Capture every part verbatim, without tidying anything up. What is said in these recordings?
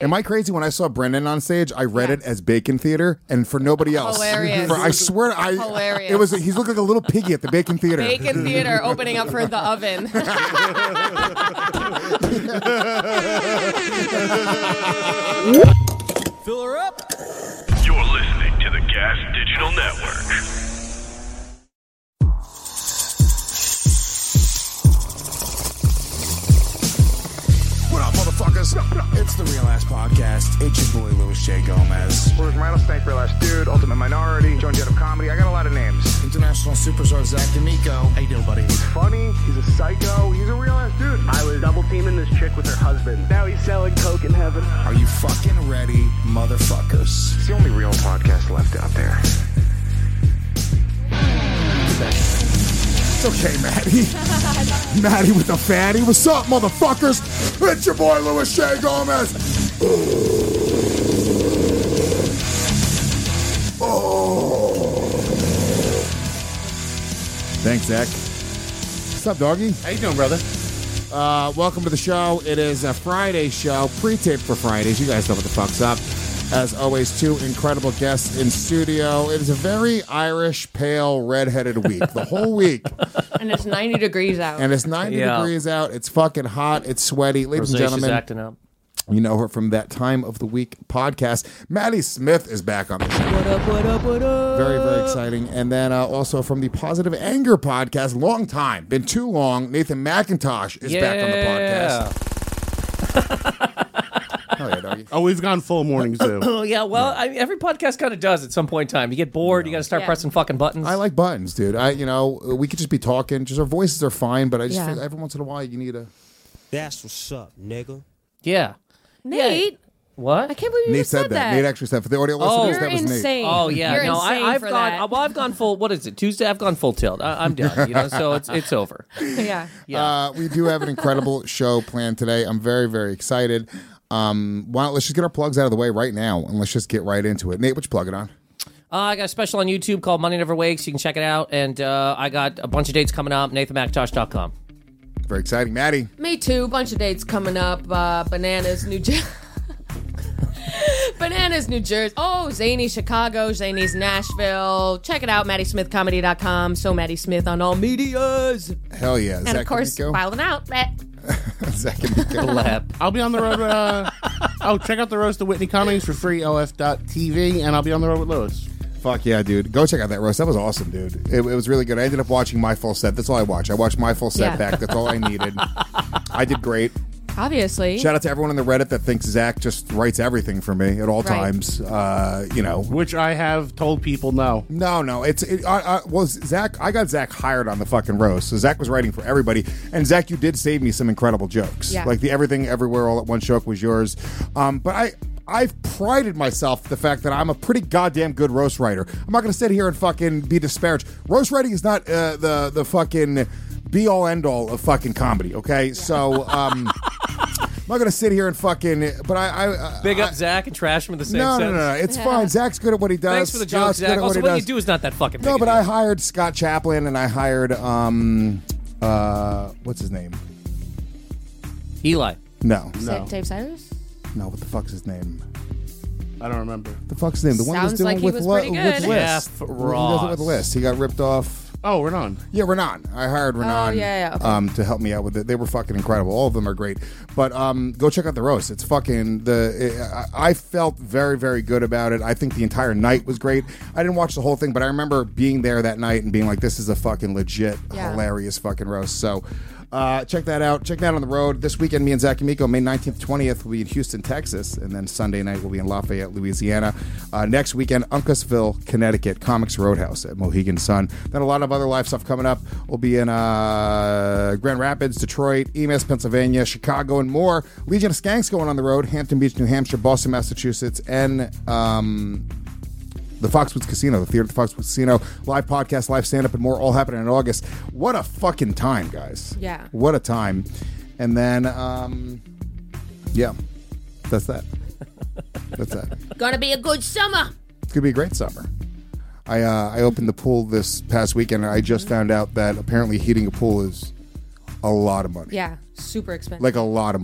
Am I crazy? When I saw Brendan on stage, I read Yeah. it as Bacon Theater, and for nobody else. Hilarious. For, I swear, I Hilarious. it was. He's looking like a little piggy at the Bacon Theater. Bacon Theater opening up for the oven. Fill her up. You're listening to the Gas Digital Network. What up, motherfuckers? It's the Real Ass Podcast. It's your boy, Louis J. Gomez. Where's Rattlesnake, Real Ass Dude, Ultimate Minority, Joan Jett of Comedy. I got a lot of names. International superstar Zach D'Amico. How you doing, buddy? He's funny. He's a psycho. He's a real ass dude. I was double teaming this chick with her husband. Now he's selling coke in heaven. Are you fucking ready, motherfuckers? It's the only real podcast left out there. It's okay, Maddie. Maddie with the fatty. What's up, motherfuckers? It's your boy, Louis J. Gomez. Oh. Thanks, Zach. What's up, doggy? How you doing, brother? Uh, welcome to the show. It is a Friday show, pre-taped for Fridays. You guys know what the fuck's up. As always, two incredible guests in studio. It is a very Irish, pale, redheaded week. The whole week. And it's ninety degrees out. And it's ninety Yeah. degrees out. It's fucking hot. It's sweaty. Ladies Rosacea's and gentlemen, acting up. you know her from that Time of the Week podcast. Maddie Smith is back on the show. What up, what up, what up? Very, very exciting. And then uh, also from the Positive Anger podcast, long time, been too long, Nathan McIntosh is back on the podcast. Oh, yeah, doggy. Oh, we've gone full morning zoo. Oh, yeah, well, I, every podcast kind of does at some point in time. You get bored, you got to start Yeah. pressing fucking buttons. I like buttons, dude. I, you know, we could just be talking. Just our voices are fine, but I just Yeah. feel every once in a while you need a. That's what's up, nigga. Yeah. Nate, What? I can't believe you Nate just said said that. Nate actually said for the audio Oh. listeners You're that was Nate. insane. Oh yeah, You're no, insane I, I've for gone. that. Well, I've gone full. What is it? Tuesday. I've gone full tilt. I, I'm done. You know, so it's it's over. Yeah. Yeah. Uh, we do have an incredible show planned today. I'm very, very excited. Um, why don't let's just get our plugs out of the way right now, and let's just get right into it. Nate, what you plug it on? Uh, I got a special on YouTube called Money Never Wakes. You can check it out. And uh, I got a bunch of dates coming up. Nathan Macintosh dot com. Very exciting, Maddie. Me too. Bunch of dates coming up. Uh, Bananas, New Jersey. Bananas, New Jersey. Oh, Zany, Chicago. Zany's Nashville. Check it out, Maddie Smith Comedy dot com. So Maddie Smith on all medias. Hell yeah, And Zach of course, D'Amico? Wildin' Out. Bleh. Zach D'Amico. Lab. I'll be on the road. Uh, oh, check out the Roast of Whitney Cummings for free, O F dot T V, and I'll be on the road with Lewis. Fuck yeah, dude. Go check out that roast. That was awesome, dude. It, it was really good. I ended up watching my full set. That's all I watched. I watched my full set Yeah. back. That's all I needed. I did great. Obviously. Shout out to everyone on the Reddit that thinks Zach just writes everything for me at all Right. times. Uh, you know. Which I have told people no. No, no. It's it, I, I, well, Zach. I got Zach hired on the fucking roast, so Zach was writing for everybody. And Zach, you did save me some incredible jokes. Yeah. Like the Everything Everywhere All at Once joke was yours. Um, but I. I've prided myself the fact that I'm a pretty goddamn good roast writer. I'm not going to sit here and fucking be disparaged. Roast writing is not uh, the the fucking be all end all of fucking comedy. Okay, so um, I'm not going to sit here and fucking. But I, I uh, Big up I, Zach and trash him in the same no, no, sentence. no, no. It's fine. Zach's good at what he does. Thanks for the joke, Scott's good Zach. at Also, what what he you does. do is not that fucking big. No, a but deal. I hired Scott Chaplin and I hired um uh what's his name? Eli. No. No. Dave Cyrus? No, what the fuck's his name? I don't remember. The fuck's his name? The one who was Sounds doing like he with, was Li- pretty with good. List. Jeff He does it Ross. with List. He got ripped off. Oh, Renan. Yeah, Renan. I hired Renan Oh, yeah, yeah, okay. um, to help me out with it. They were fucking incredible. All of them are great. But um, go check out the roast. It's fucking the. It, I, I felt very, very good about it. I think the entire night was great. I didn't watch the whole thing, but I remember being there that night and being like, "This is a fucking legit, Yeah. hilarious fucking roast." So. Uh, check that out. Check that out on the road. This weekend, me and Zach D'Amico, May nineteenth, twentieth, we'll be in Houston, Texas. And then Sunday night, we'll be in Lafayette, Louisiana. Uh, next weekend, Uncasville, Connecticut, Comics Roadhouse at Mohegan Sun. Then a lot of other live stuff coming up. We'll be in uh, Grand Rapids, Detroit, Emas, Pennsylvania, Chicago, and more. Legion of Skanks going on the road. Hampton Beach, New Hampshire, Boston, Massachusetts, and... Um, the Foxwoods Casino, the Theater at the Foxwoods Casino, live podcast, live stand-up, and more, all happening in August. What a fucking time, guys. Yeah. What a time. And then, um, yeah, that's that. That's that. Gonna be a good summer. It's going to be a great summer. I uh, I opened the pool this past weekend, and I just found out that apparently heating a pool is a lot of money. Yeah, super expensive. Like a lot of money.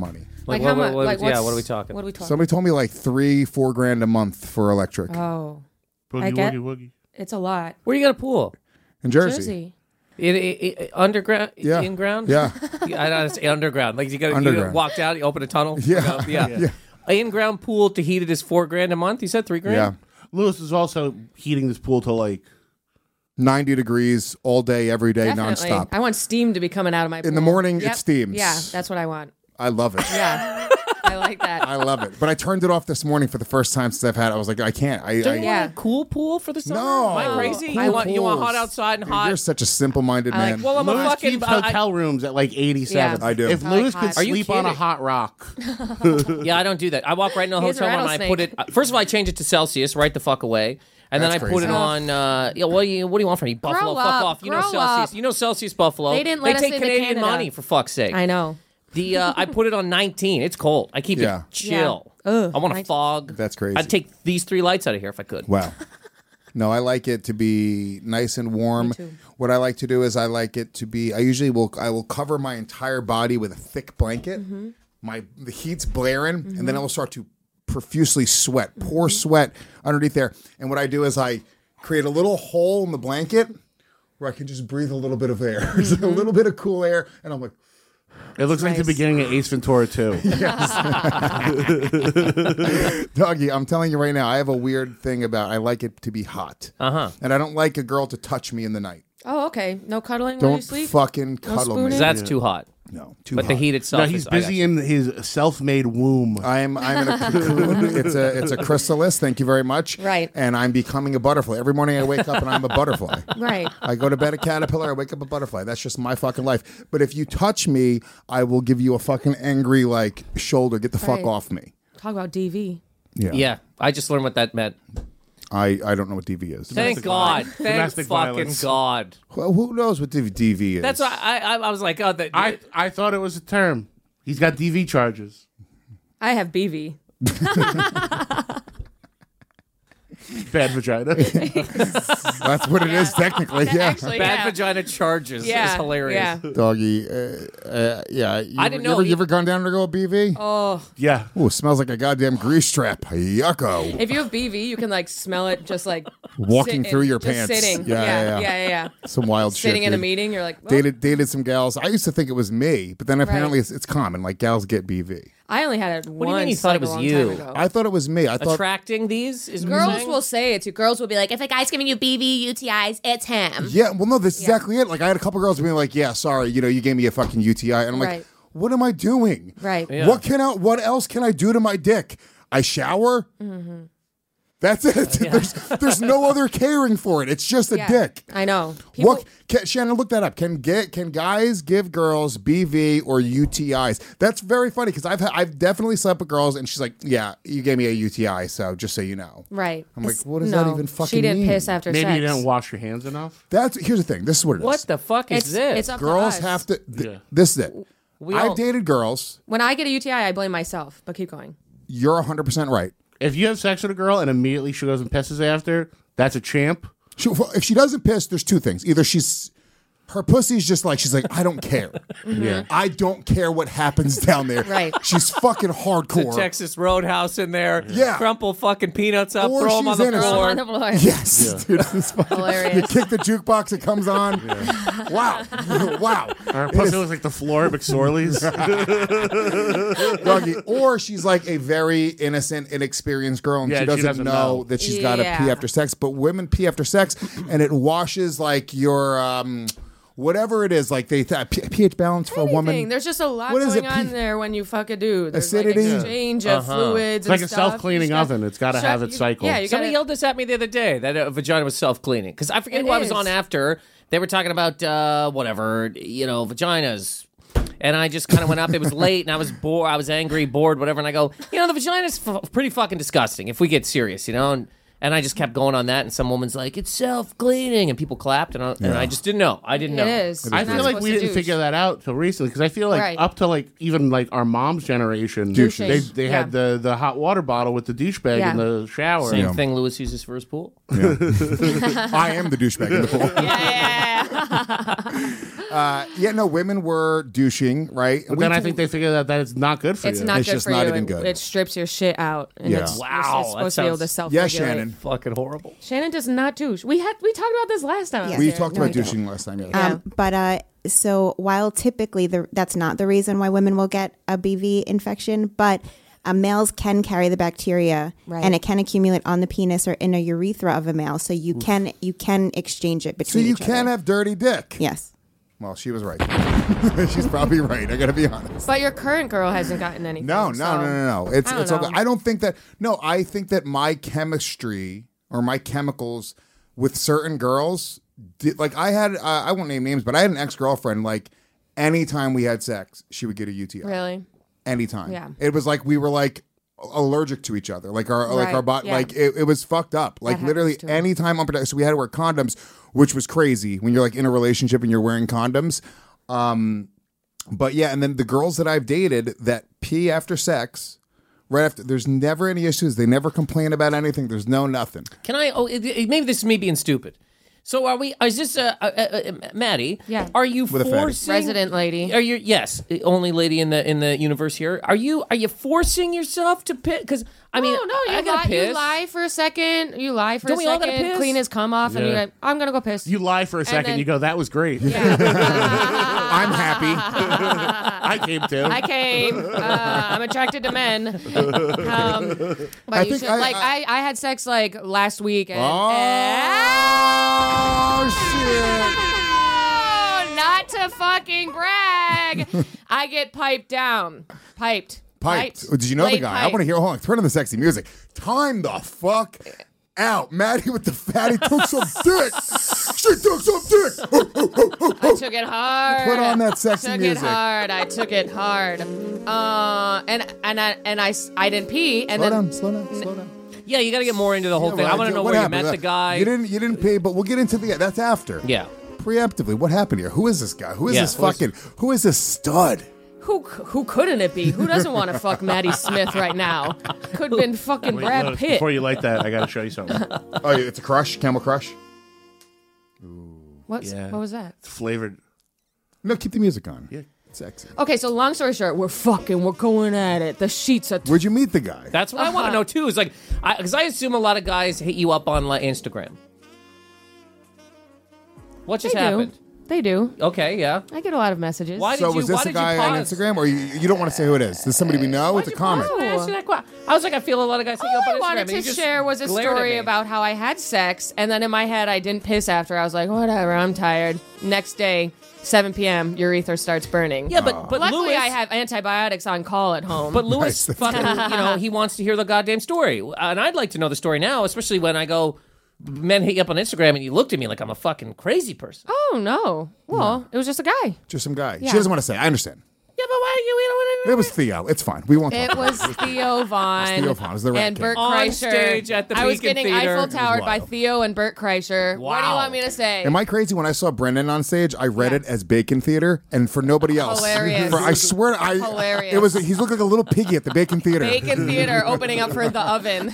Like what, how what, much? what, Like yeah, what's- what are we talking? What are we talking? Somebody told me like three, four grand a month for electric Oh, Boogie I get- woogie woogie. it's a lot. Where you got a pool? in Jersey. Jersey. In, in, in, underground? Yeah. In ground? Yeah. Yeah, I know it's underground. Like you got to Underground. walk out, you open a tunnel. Yeah. you go, yeah. Yeah. In ground pool to heat it is four grand a month. You said three grand. Yeah. Lewis is also heating this pool to like. ninety degrees all day, every day, Definitely. nonstop. I want steam to be coming out of my. In the pool. morning, it Yep. steams. Yeah, that's what I want. I love it. Yeah, I like that. I love it. But I turned it off this morning for the first time since I've had it. I was like, I can't. I, Don't I you Yeah. want a cool pool for the summer? No. Am I crazy? Cool you want you want pools. hot outside and hot. You're such a simple-minded I like- man. well, I'm a Lewis fucking. keeps I- I- hotel rooms at like eighty-seven. Yeah. I do. If I like Lewis hot. could Are you sleep on a kidding? hot rock, Yeah, I don't do that. I walk right in the He has a hotel room and I put it. rattlesnake. First of all, I change it to Celsius right the fuck away, and That's then I put crazy. it on. Uh, yeah, what do you what do you want from me, Buffalo? Grow fuck up, off. You know grow Celsius. up. You know Celsius Buffalo. They didn't let us take into Canadian Canada. money for fuck's sake. I know. The uh, I put it on nineteen. It's cold. I keep Yeah. it chill. Yeah. Ugh, I want to nineteen. fog. That's crazy. I'd take these three lights out of here if I could. Wow. No, I like it to be nice and warm. Me too. What I like to do is I like it to be. I usually will. I will cover my entire body with a thick blanket. Mm-hmm. My the heat's blaring, and then I will start to profusely sweat, pour sweat underneath there. And what I do is I create a little hole in the blanket where I can just breathe a little bit of air, There's a little bit of cool air, and I'm like. it looks like the Nice. beginning of Ace Ventura two. Doggy, I'm telling you right now, I have a weird thing about I like it to be hot. Uh huh. And I don't like a girl to touch me in the night. Oh, okay. No cuddling while you Don't sleep. fucking cuddle me. spooning? That's too hot. No, too But hot. the heat itself. No, he's is, I got busy you. in his self-made womb. I'm I'm in a cocoon. It's a it's a chrysalis. Thank you very much. Right. And I'm becoming a butterfly. Every morning I wake up and I'm a butterfly. Right. I go to bed a caterpillar. I wake up a butterfly. That's just my fucking life. But if you touch me, I will give you a fucking angry like shoulder. Get the fuck Right. off me. Talk about D V. Yeah. Yeah, I just learned what that meant. I I don't know what D V is. Thank God. Thank Domestic fucking violence. God. Well, who knows what D V is? That's why I, I I was like, oh, that. I, I thought it was a term. He's got D V charges. I have B V. Bad vagina. That's what it is technically. Yeah. Actually, Bad yeah. vagina charges Yeah. is hilarious. Yeah. Doggy. Uh, uh, yeah. You I ever- didn't you know Ever, you you- ever gone down to go B V? Oh, Yeah. Ooh, smells like a goddamn grease trap. Yucko. if you have B V, you can like smell it just like Walking sitting- through your just pants. Sitting. Yeah, yeah, yeah. yeah, yeah, yeah. Some wild shit. Sitting in a dude. meeting, you're like, well, Dated dated some gals. I used to think it was me, but then apparently Right. it's, it's common. Like gals get B V. I only had it do you once. mean you thought it like, was a long you? time ago. I thought it was me. I thought Attracting these is what you're Girls saying? will say it too. Girls will be like, if a guy's giving you B V, U T Is, it's him. yeah. Well, no, that's exactly it. Like I had a couple girls being like, "Yeah, sorry, you know, you gave me a fucking U T I," and I'm like, Right. "What am I doing? Right. Yeah. What can I? What else can I do to my dick? I shower." Mm-hmm. That's it. There's, there's no other caring for it. It's just a Yeah. dick. I know. People, What can, Shannon? Look that up. Can get can guys give girls B V or U T Is? That's very funny because I've ha- I've definitely slept with girls and she's like, yeah, you gave me a U T I, so just so you know. Right. I'm like, It's- what does no, that even fucking She didn't mean? piss after Maybe sex. you didn't wash your hands enough. That's here's the thing. This is what it is. What the fuck is It's, this? it's up Girls to us. have to. Th- Yeah. This is it. We I've all- dated girls. When I get a U T I, I blame myself. But keep going. You're one hundred percent right. If you have sex with a girl and immediately she goes and pisses after, that's a champ. She, if she doesn't piss, there's two things. Either she's her pussy's just like she's like I don't care. Yeah. I don't care what happens down there. Right. She's fucking the hardcore. Texas Roadhouse in there. Yeah. Crumple fucking peanuts up, Or throw them on she's the innocent. floor. On the floor. Yes, dude, it's fucking, Hilarious. you kick the jukebox, it comes on. Wow, wow. Her pussy looks like the floor of McSorley's. Doggy. Or she's like a very innocent, inexperienced girl, and Yeah, she she doesn't, doesn't know, know. that she's got to Yeah. pee after sex. But women pee after sex, and it washes like your um, whatever it is, like they th- p- pH balance for a Anything. woman. There's just a lot What is going it? on P- there when you fuck a dude. There's Acidity? like exchange of fluids. It's like and a stuff. self-cleaning You just oven. It's gotta shut- have its you- cycle. Yeah, you Somebody gotta, yelled this at me the other day that a vagina was self-cleaning. Because I forget It who I was is. on after. They were talking about, uh, whatever, you know, vaginas. And I just kind of went up. It was late, and I was bored. I was angry, bored, whatever. And I go, you know, the vagina's f- pretty fucking disgusting if we get serious, you know? And, And I just kept going on that, and some woman's like, "It's self-cleaning," and people clapped, and I, and Yeah. I just didn't know. I didn't know. It is. I You're feel not like supposed we to didn't douche. figure that out till recently because I feel like Right. up to like even like our mom's generation, Douching. they they Yeah. had the, the hot water bottle with the douchebag Yeah. in the shower. Same Yeah. thing Lewis uses for his pool. I am the douchebag in the pool. Yeah. Uh, yeah, no, women were douching, right? But We then I think- think they figured out that it's not good for It's you. not It's good just for not you. even It- good. It strips your shit out. And Yeah. it's, Wow, you're that supposed to be able to sounds- self-regulate. Yeah, Shannon. Fucking horrible. Shannon does not douche. We had we talked about this last time. I was We here. talked No, about we don't. douching last time, yeah. Yeah. Um, but uh, so while typically the, that's not the reason why women will get a B V infection, but uh, males can carry the bacteria, Right. and it can accumulate on the penis or in a urethra of a male. So you can you can exchange it So between. you each can other. have dirty dick. Yes. Well, she was right. She's probably right. I got to be honest. But your current girl hasn't gotten anything. No, no, so- no, no, no. It's I don't it's okay. know. I don't think that. No, I think that my chemistry or my chemicals with certain girls, did, like I had, uh, I won't name names, but I had an ex girlfriend. Like anytime we had sex, she would get a U T I. Really? Anytime. Yeah. It was like we were like allergic to each other. Like our like Right, our body. yeah. Like it, it was fucked up. Like happens literally too. anytime unprotected. So we had to wear condoms, which was crazy when you're like in a relationship and you're wearing condoms. Um, but yeah, and then the girls that I've dated that pee after sex, right after, there's never any issues. They never complain about anything. There's no nothing. Can I? Oh, it, it- maybe this is me being stupid. So are we? Is this uh, uh, uh, Maddie? Yeah. Are you With a fatty. forcing Resident lady. Are you? Yes, the only lady in the in the universe here. Are you? Are you forcing yourself to piss? Because I mean, no, no, you I gotta lie, piss. you lie for a second. You lie for Don't a we all gotta second. piss? Clean his cum off, and Yeah. you're like, I'm gonna go piss. You lie for a second, then- you go, that was great. I'm happy. I came to. I came. Uh, I'm attracted to men. Um, but I you think should, I- like I- I, I had sex like last week. And, Oh, shit. Oh, not to fucking brag. I get piped down. Piped. Piped. Oh, Did you know the Laid guy? I pipe. want to hear. Hold on. Turn on the sexy music. Time the fuck out. Maddie with the fatty took some dick. She took some dick. I took it hard. Put on that sexy took music. it hard. I took it hard. Uh, and and I and I, s- I didn't pee. And Slow then down. Slow down. Slow down. Yeah, you got to get more into the whole Yeah, thing. I right. want to know What where you happened? met the guy. You didn't. You didn't pay, but we'll get into the. That's after. Yeah. Preemptively, what happened here? Who is this guy? Who is Yeah, this who is- fucking? Who is this stud? who who couldn't it be? Who doesn't want to fuck Maddie Smith right now? Could have been fucking Wait, Brad Lewis, Pitt. Before you light that, I got to show you something. Oh, it's a crush. Camel crush. What? Yeah. What was that? It's flavored. No, keep the music on. Yeah. Sexy. Okay, so long story short, we're fucking, we're going at it. The sheets are. Where'd you meet the guy? That's what I want to know too. Is like, because I, I assume a lot of guys hit you up on like, Instagram. What just they happened? do. They do. Okay, yeah. I get a lot of messages. Why did So you? was this why a did guy you on pause? Instagram, or you, you don't want to say who it is? Is this somebody we know? Why'd It's a you comment. pause? I asked you that que- I was like, I feel a lot of guys hit you All up on I Instagram. wanted and you to just share was a glared at story me. about how I had sex, and then in my head, I didn't piss after. I was like, whatever, I'm tired. Next day, seven p.m., urethra starts burning. Yeah, but but Luckily, Lewis, I have antibiotics on call at home. But Lewis, Nice. fucking, you know, he wants to hear the goddamn story, and I'd like to know the story now, especially when I go. Men hit you up on Instagram, and you looked at me like I'm a fucking crazy person. oh, no. Well, it was just a guy. Just some guy. Yeah. She doesn't want to say. I understand. Yeah, but why you? You know, It was Theo. It's fine. We won't. It talk about was Theo Vaughn. Theo Vaughn. It was the Rat and King. Bert On Kreischer. stage at the I was Beacon getting Theater. Eiffel It was Towered by wild. Theo and Bert Kreischer. What do you Wow. want me to say? Am I crazy? When I saw Brendan on stage, I read Yeah. it as Bacon Theater, and for nobody else. Hilarious. For, I swear, I Hilarious. it was. He's looking like a little piggy at the Bacon Theater. Bacon Theater opening up for the oven.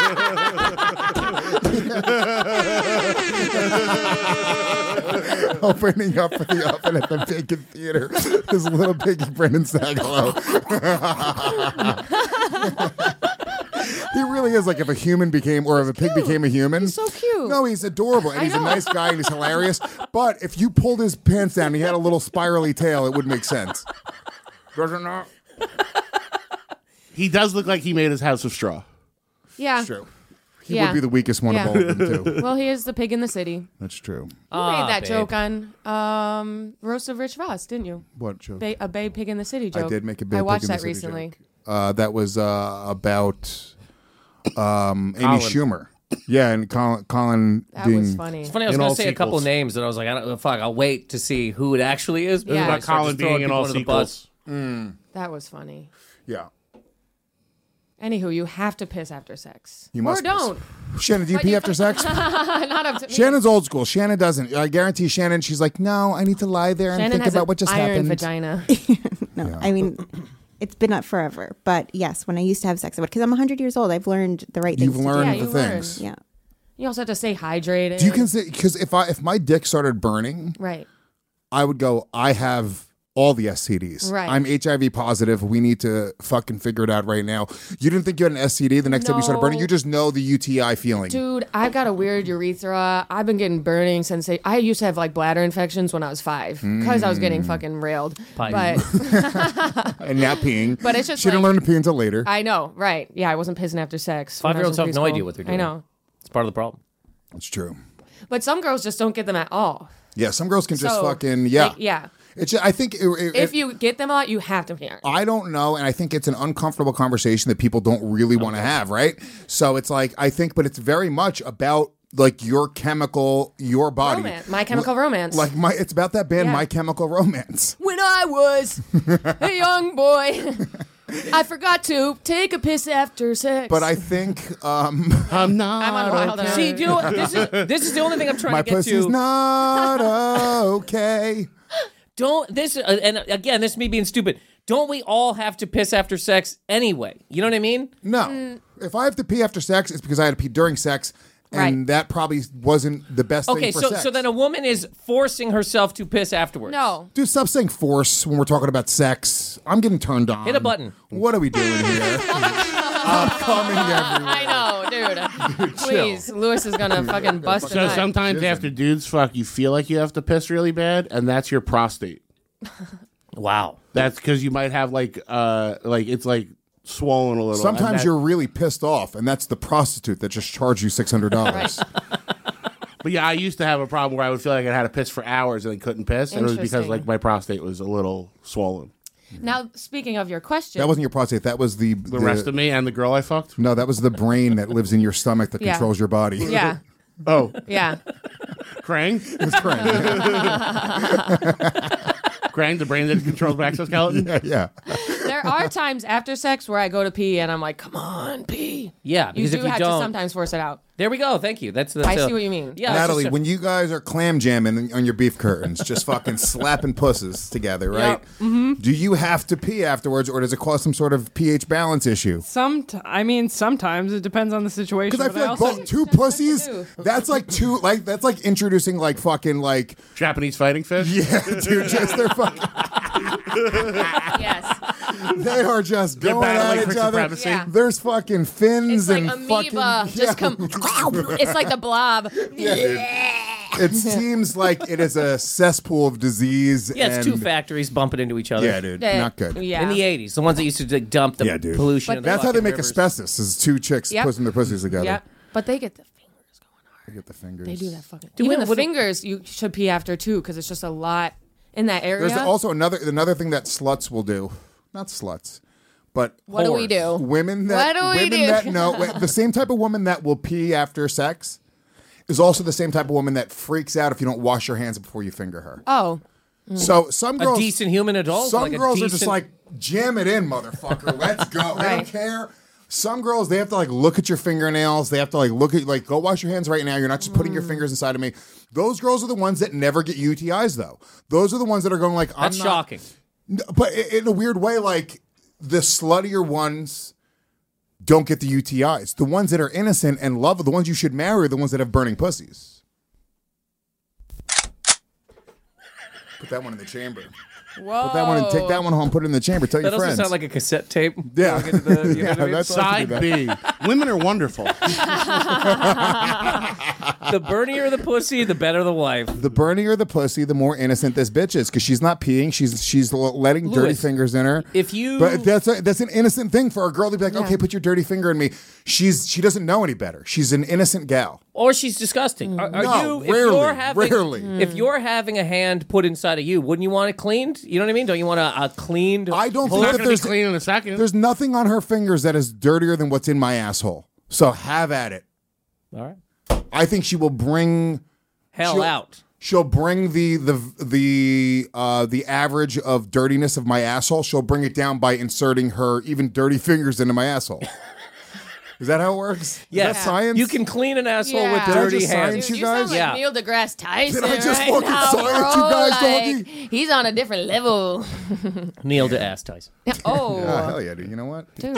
Opening up for the oven at the Bacon Theater. This little piggy, Brendan Sagalow. He really is like if a human became, or if a pig became a human. He's so cute. No, he's adorable, and I he's a know. nice guy, and he's hilarious. But if you pulled his pants down and he had a little spirally tail, it would make sense. Does it not? He does look like he made his house of straw. yeah. True. He Yeah. would be the weakest one Yeah. of all of them, too. Well, he is the pig in the city. You That's true. made Ah, that babe. joke on um, Roast of Rich Voss, didn't you? What joke? Ba- a Babe Pig in the City joke. I did make a big I watched Pig in that the City recently. joke. Uh, that was uh, about um, Amy Colin. Schumer. Yeah, and Colin, Colin That being was funny. It's funny. I was In going all to say a couple sequels. names, and I was like, I don't, fuck. I'll wait to see who it actually is. Yeah. Before I About start Colin just throwing being in people all under the bus. sequels. That was funny. yeah. Anywho, you have to piss after sex. You or must piss. don't. Shannon, do you But pee you- after sex? Not up to me. Shannon's old school. Shannon doesn't. I guarantee Shannon, she's like, no, I need to lie there and Shannon think has about an what just iron happened. vagina. No, I mean, it's been up forever. But yes, when I used to have sex, because I'm one hundred years old, I've learned the right You've things to learned Yeah, the you learn. things. do. Yeah. You also have to stay hydrated. Do you consider, because if I if my dick started burning, Right. I would go, I have all the S T Ds. Right. I'm H I V positive. We need to fucking figure it out right now. You didn't think you had an S T D the next time you started burning? No. You just know the U T I feeling. Dude, I've got a weird urethra. I've been getting burning since I, I used to have like bladder infections when I was five because I was getting Mm. fucking railed. Pipe. But And not peeing. But it's just She didn't like- learn to pee until later. I know, right? Yeah, I wasn't pissing after sex. when I was Five-year-olds in have no preschool. idea what they're I doing. know, It's part of the problem. That's true. but some girls just don't get them at all. Yeah, some girls can just So, fucking, yeah. like, yeah. It's just, I think it, it, If you get them a lot, you have to hear. I don't know, and I think it's an uncomfortable conversation that people don't really want to have, right? So it's like, I think, but it's very much about like your chemical, your body. Romance. My Chemical Romance. Like my, it's about that band, Yeah. My Chemical Romance. When I was a young boy, I forgot to take a piss after sex. But I think um, I'm not. I'm on Wild okay. Out. See, you know what? This is this is the only thing I'm trying my to get pussy's to. not okay. Don't this uh, and again, this is me being stupid. Don't we all have to piss after sex anyway? You know what I mean? No, Mm. if I have to pee after sex, it's because I had to pee during sex, and Right. that probably wasn't the best Okay, thing for so sex. so then a woman is forcing herself to piss afterwards. no. Dude, stop saying force when we're talking about sex. I'm getting turned on. Hit a button. What are we doing here? I'm coming everywhere. I know, dude. Please, Lewis is gonna fucking bust a So nut. sometimes after dudes fuck, you feel like you have to piss really bad, and that's your prostate. Wow. That's because you might have like, uh, like it's like swollen a little. and Sometimes that- you're really pissed off, and that's the prostitute that just charged you six hundred dollars. But yeah, I used to have a problem where I would feel like I had to piss for hours and I couldn't piss, and it was because Interesting. like my prostate was a little swollen. Now, speaking of your question, That wasn't your prostate. That was the The rest of me and the girl I fucked. No, that was the brain that lives in your stomach that Yeah. controls your body. yeah, Oh, yeah. Krang, It's crazy. Krang, the brain that controls my exoskeleton. yeah, yeah. There are times after sex where I go to pee and I'm like, "Come on, pee." Yeah, You because do if you have don't, to sometimes force it out. there we go. Thank you. That's, that's I a- see what you mean. Yeah, it's Natalie, just a- when you guys are clam jamming on your beef curtains, just fucking slapping pusses together, right? Mm-hmm. Do you have to pee afterwards, or does it cause some sort of pH balance issue? Some, I mean, sometimes it depends on the situation. Because I but feel like also, both, two pussies, do. that's like two, like that's like introducing like fucking like Japanese fighting fish. yeah, dude, just they're fucking, Yes, they are just They're going at battling each for other. supremacy. Yeah. There's fucking fins it's like and amoeba. fucking Just come. It's like the blob. It seems like it is a cesspool of disease. yeah, it's and, two factories bumping into each other. Yeah, dude, Yeah. not good. Yeah. In the eighties, the ones that used to like, dump the Yeah, dude. pollution. But in the That's how they fucking make rivers. asbestos. Is two chicks Yep. pushing their pussies together. Yeah, but they get the fingers going hard. They get the fingers. They do that fucking. Do we Even know the what the- fingers, you should pee after too, because it's just a lot in that area. There's also another another thing that sluts will do. Not sluts, but What do we whores. do? Women that What do we women do? that know the same type of woman that will pee after sex is also the same type of woman that freaks out if you don't wash your hands before you finger her. oh, So some A girls, decent human adult. some like a girls are decent- just like jam it in, motherfucker. Let's go. They don't Right. care. Some girls, they have to like look at your fingernails. They have to like look at like go wash your hands right now. You're not just putting your fingers inside of me. Those girls are the ones that never get U T Is though. Those are the ones that are going like I'm That's not- shocking. N- But i- in a weird way, like the sluttier ones don't get the U T Is. The ones that are innocent and love, the ones you should marry, are the ones that have burning pussies. Put that one in the chamber. whoa! Put that one and take that one home. Put it in the chamber. Tell That your also friends. sounds like a cassette tape. Yeah. Going into the- you know Yeah, what I mean? that's- Side B. Women are wonderful. The burnier the pussy, the better the wife. The burnier the pussy, the more innocent this bitch is, because she's not peeing. She's she's l- letting dirty Louis, fingers in her. if you- but that's a, that's an innocent thing for a girl to be like, okay, put your dirty finger in me. She's she doesn't know any better. She's an innocent gal. Or she's disgusting. Are, are No, you? rarely, if you're having, rarely. If you're having a hand put inside of you, wouldn't you want it cleaned? You know what I mean? Don't you want a, a cleaned? I don't It's think not that going to be there's clean in a second. there's nothing on her fingers that is dirtier than what's in my asshole. So have at it. All right. I think she will bring Hell she'll- out. She'll bring the the the uh, the average of dirtiness of my asshole. She'll bring it down by inserting her even dirty fingers into my asshole. Is that how it works? Yeah. Is that science? You can clean an asshole Yeah. with Did I dirty just hands. science Dude, you you sound guys? like Yeah. Neil deGrasse Tyson Did I just right fucking now, science bro. you guys, Like, doggy? he's on a different level. Neil deGrasse Tyson. Oh, Oh, hell yeah, dude. You know what? dude.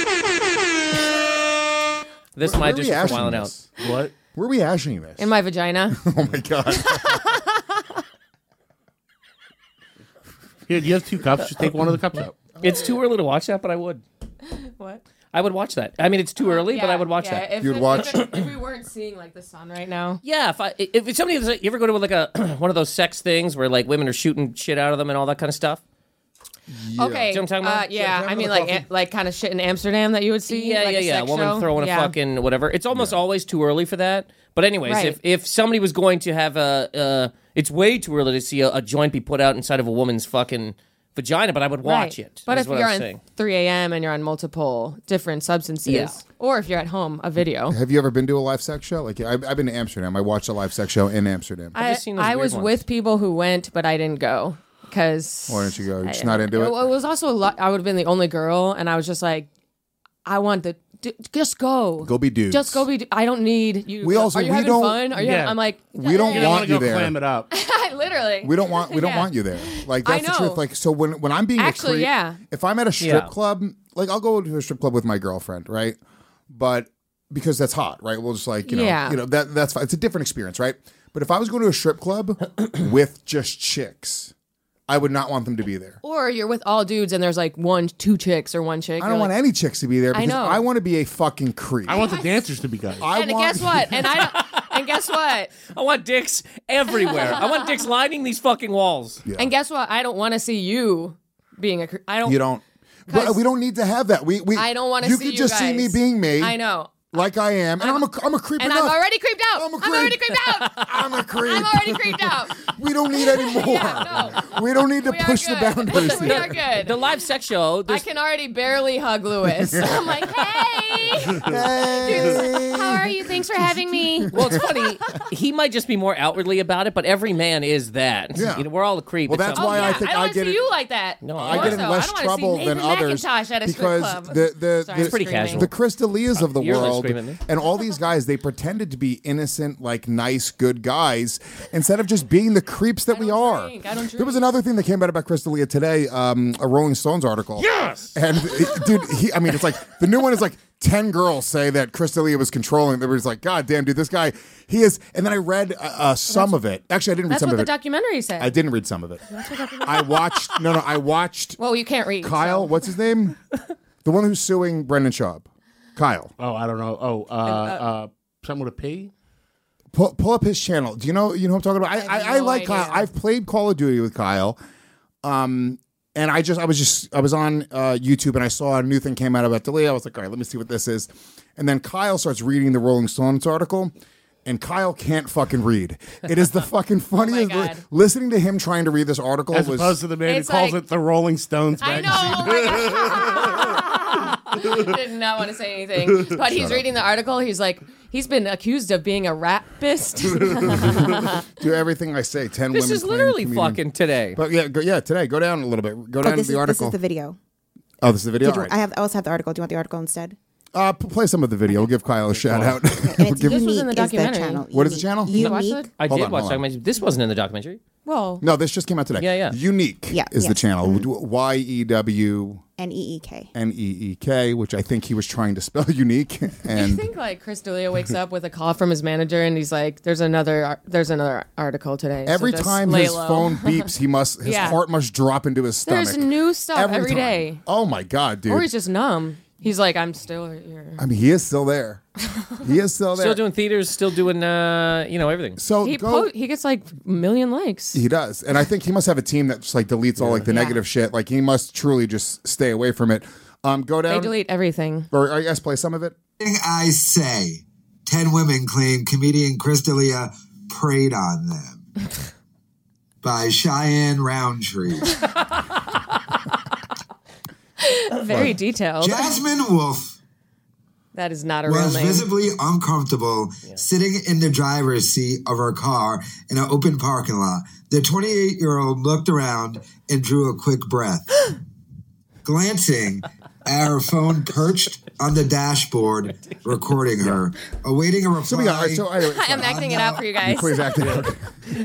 This Where might are we just for hashing whiling out. this? What? Where are we hashing this? In my vagina. Oh my god. Here, you have two cups. Just take one of the cups out. It's too early to watch that, but I would. What? I would watch that. I mean, it's too early, but I would watch yeah, that. If, You would if- watch- If, if we weren't seeing like the sun right now. Yeah, if I if if somebody was like, you ever go to like a one of those sex things where like women are shooting shit out of them and all that kind of stuff? Yeah. Okay. Do you know what I'm talking uh, about? yeah, Yeah, I mean the like coffee. eh, like kind of shit in Amsterdam that you would see. Yeah, like yeah, a yeah. sex Woman show. throwing yeah. a fucking whatever. It's almost always too early for that. But anyways, Right. if if somebody was going to have a, uh, it's way too early to see a, a joint be put out inside of a woman's fucking vagina. But I would watch Right. it. But is if what you're I'm on saying. three a.m. and you're on multiple different substances, Yeah. or if you're at home, a video. Have you ever been to a live sex show? Like I've, I've been to Amsterdam. I watched a live sex show in Amsterdam. I, just seen those I weird was ones. with people who went, but I didn't go because. Why didn't you go? You're I just didn't- not into it? It was also a lot. I would have been the only girl, and I was just like, I want the. D- just go. Go be dudes. Just go be. I don't need you. We also- Are you we having don't- fun? Are you? Yeah. I'm like. We don't You don't want want to you go there. clam it up. Literally. We don't want we don't Yeah. want you there. Like I that's the know. truth. Like so when when I'm being Actually, a creep, yeah. if I'm at a strip Yeah. club, like I'll go to a strip club with my girlfriend, right? But because that's hot, right? We'll just like you know, Yeah. you know that that's fine. It's a different experience, right? But if I was going to a strip club with just chicks, I would not want them to be there. Or you're with all dudes, and there's like one, two chicks, or one chick. I You're don't want like, any chicks to be there I because know. I want to be a fucking creep. I want the dancers to be guys. I And want, guess what? And I don't, and guess what? I want dicks everywhere. I want dicks lining these fucking walls. Yeah. And guess what? I don't want to see you being a. cr- I don't. You don't. But we don't need to have that. We we. I don't want to You see could you just see guys. me being me. I know. Like I am, and I'm, a I'm a creep And enough. I'm already creeped out. I'm a I'm, creep. already creeped out. I'm a creep. I'm already creeped out. We don't need any more. Yeah, no. We don't need to We are push the good. boundaries. We here. are good. The live sex show. I there's- can already barely hug Lewis. I'm like, hey, Hey. how are you? Thanks for having me. Well, it's funny. He might just be more outwardly about it, but every man is that. Yeah. You know, we're all a creep. Well, at that's some why oh, I yeah. think I don't I want to get see it- you like that. No, I More get in so. less I don't wanna trouble see than Nathan others McIntosh at a strip because club. the the Sorry, the, pretty screaming. casual. the Chris D'Elias of the You're, like, world screaming at me. and all these guys, they pretended to be innocent, like nice, good guys instead of just being the creeps that I we don't are. drink. I don't There was drink. another thing that came out about Chris D'Elia today, um, a Rolling Stones article. Yes! And it- dude, he, I mean, it's like the new one is like ten girls say that Chris D'Elia was controlling. They were just like, God damn, dude, this guy, he is. And then I read uh, uh, some of it. Actually, I didn't read That's some what of the it. documentary said. I didn't read some of it. I watched. No, no, I watched. well, you can't read. Kyle, so. what's his name? The one who's suing Brendan Schaub. Kyle. Oh, I don't know. Oh, uh, uh, something with a P? Pull, pull up his channel. Do you know you know what I'm talking about? I, I I, have I no like idea. Kyle. I've played Call of Duty with Kyle. Um and I just I was just I was on uh, YouTube and I saw a new thing came out about D'Elia. I was like, all right, let me see what this is. And then Kyle starts reading the Rolling Stones article. And Kyle can't fucking read. It is the fucking funniest. God. Listening to him trying to read this article As was opposed to the man who It's calls like- it the Rolling Stones I magazine. know. Oh my God. Did not want to say anything, but he's reading the article. He's like, he's been accused of being a rapist. do everything I say. Ten This women. is claim literally comedian. fucking today. But yeah, go, yeah. Today, go down a little bit. Go Oh, down this to is the article. this is the video. Oh, this is the video. Did you, All right. I have. I also have the article. Do you want the article instead? Uh, p- play some of the video. We'll give Kyle a shout out. And it's Give- This was unique in the is the documentary. channel. What is the Unique. channel? Did you watch Unique. it? I Hold did on, watch hold on. documentary. This wasn't in the documentary. Well, No, this just came out today. Yeah, yeah. Unique Yeah, is yeah. the channel. Y E W And E E K. N E E K, which I think he was trying to spell unique. I And think like Chris D'Elia wakes up with a call from his manager, and he's like, "There's another, ar- there's another article today." so every just time lay his low." phone beeps, he must his Yeah. heart must drop into his stomach. There's new stuff every time. day. Oh my god, dude! Or he's just numb. He's like, "I'm still here." I mean, he is still there. He is still there. Still doing theaters, still doing, uh, you know, everything. so He go. po- he gets like a million likes. He does, and I think he must have a team that just like deletes all like the Yeah. negative shit. Like he must truly just stay away from it. Um, go They down, delete everything. or I guess play some of it. I say, ten women claim comedian Chris D'Elia preyed on them. By Cheyenne Roundtree. Very detailed. Jasmine Wolf That is not a real was name. visibly uncomfortable sitting in the driver's seat of her car in an open parking lot. The twenty-eight-year-old looked around and drew a quick breath. Glancing at her phone perched on the dashboard, recording her, awaiting a reply. So we got, so anyway, I'm acting it out for you guys. Please act it out.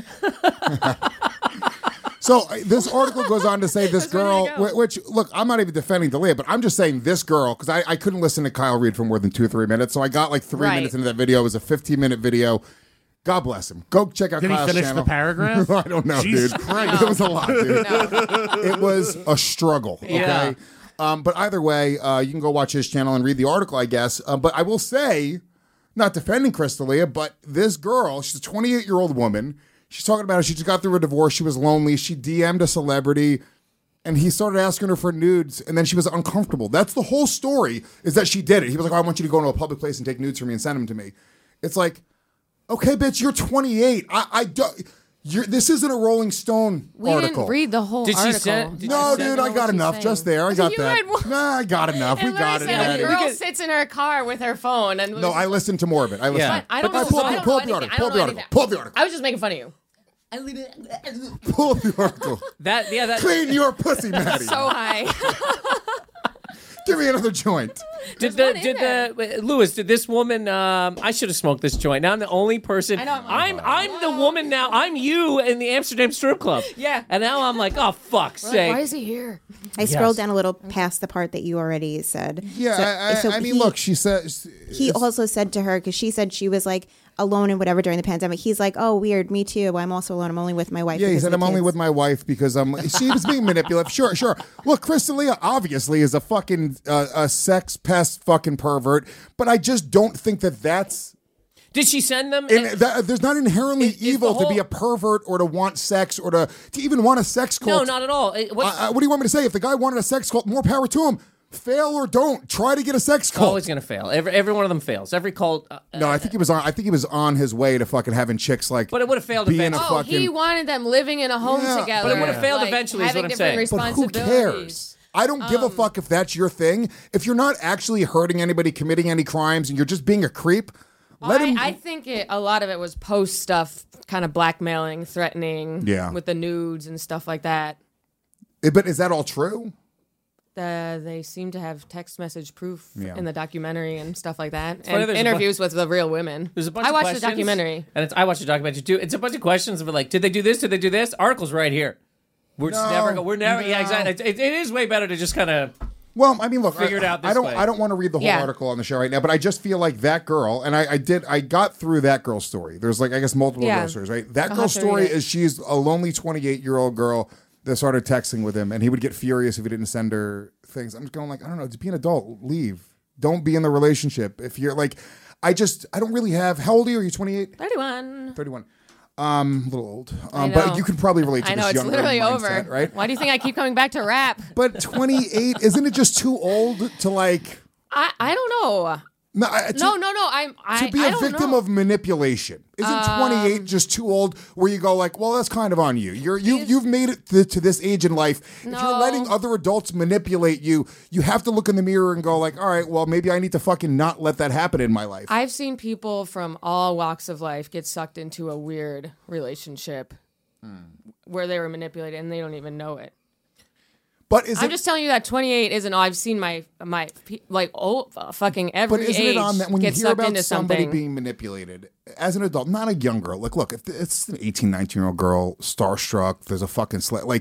So uh, this article goes on to say this girl, wh- which, look, I'm not even defending Dalia, but I'm just saying this girl, because I, I couldn't listen to Kyle Reed for more than two or three minutes, so I got like three Right. minutes into that video. It was a fifteen-minute video. God bless him. Go check out Did Kyle's he finish channel. the paragraph? I don't know, Jesus dude. Christ. It was a lot, dude. It was a struggle, okay? Yeah. Um, but either way, uh, you can go watch his channel and read the article, I guess. Uh, but I will say, not defending Chris D'Elia, but this girl, she's a twenty-eight-year-old woman. She's talking about how she just got through a divorce. She was lonely. She D M'd a celebrity, and he started asking her for nudes, and then she was uncomfortable. That's the whole story, is that she did it. He was like, oh, I want you to go into a public place and take nudes from me and send them to me. It's like, okay, bitch, you're twenty-eight. I, I don't... You're, this isn't a Rolling Stone We article. didn't read the whole Did she article. send- did No, she dude, know I got what she's enough. saying. Just there. I got You that. read one- Nah, I got enough. We And got Larry it. said Maddie. a We girl could- sits in her car with her phone and was, No, I listened to more of it. I listened. Yeah. To I it. don't But know. pull, I pull, don't pull know up the article. anything. I Pull up don't the know article. anything. Pull up the article. I was just making fun of you. Pull up the article. That yeah, that Clean your pussy, Maddie. So high. Give me another joint. did one the in did there. the Lewis, did this woman um I should have smoked this joint. Now I'm the only person I know. I'm I'm the woman now. I'm you in the Amsterdam strip club. Yeah. And now I'm like, oh fuck's Like, sake. why is he here? I scrolled Yes. down a little past the part that you already said. Yeah, So- I, I, so I mean, he- look, she says He also said to her, because she said she was like alone and whatever during the pandemic. He's like, oh, weird, me too. I'm also alone. I'm only with my wife. Yeah, he because said, of the I'm only kids." with my wife because I'm. She was being manipulative. Sure, sure. Look, Chris D'Elia obviously is a fucking uh, a sex pest fucking pervert, but I just don't think that that's. Did she send them? In, that, there's not inherently Is- is the evil to be whole- a pervert or to want sex or to, to even want a sex no, cult. not at all. It- what- Uh, uh, what do you want me to say? If the guy wanted a sex cult, more power to him. Fail or don't. Try to get a sex cult. always gonna fail. Every every one of them fails. Every cult. Uh, No, I think he was on. I think he was on his way to fucking having chicks like. But it would've failed being a eventually. Oh, fucking. he wanted them living in a home Yeah, together. but it would've failed like, eventually is having what I'm different saying. But who responsibilities. cares? I don't give a fuck if that's your thing. If you're not actually hurting anybody, committing any crimes, and you're just being a creep, let I, him. I think it, a lot of it was post stuff, kind of blackmailing, threatening, Yeah. with the nudes and stuff like that. Eh, but is that all true? The, they seem to have text message proof Yeah. in the documentary and stuff like that, funny, and there's a interviews with the real women. There's a bunch I of watched questions, the documentary. and it's I watched the documentary too. It's a bunch of questions of like, did they do this? Did they do this? Articles right here. We're just No, never. go- We're never. Yeah, no. exactly. It, it is way better to just kind of. Well, I mean, look, Figure it I, out this I don't. way. I don't want to read the whole Yeah. article on the show right now, but I just feel like that girl, and I, I did. I got through that girl's story. There's like I guess multiple Yeah. girl stories, right? That I'll girl's have to read story it. is she's a lonely twenty-eight year old girl that started texting with him, and he would get furious if he didn't send her things. I'm just going like, I don't know. To be an adult, leave. Don't be in the relationship. If you're like, I just, I don't really have. How old are you? Are you twenty-eight? thirty-one. thirty-one. Um, a little old. I Um, know. but you can probably relate to I this know, it's younger literally mindset, over. right? Why do you think I keep coming back to rap? But twenty-eight, isn't it just too old to like? I, I don't know. No, I- to, No, no, no. I'm I, to be I a don't victim know. of manipulation. Isn't Um, twenty-eight just too old where you go like, well, that's kind of on you. You're you you've made it to, to this age in life. If you're No. letting other adults manipulate you, you have to look in the mirror and go like, all right, well, maybe I need to fucking not let that happen in my life. I've seen people from all walks of life get sucked into a weird relationship where they were manipulated and they don't even know it. But is I'm it just telling you that twenty-eight isn't. I've seen my my pe- like oh uh, fucking every but isn't age it on that when you get hear sucked about into somebody something. being manipulated as an adult, not a young girl? Like, look, if it's an eighteen, nineteen year old girl, starstruck, there's a fucking slut. Like,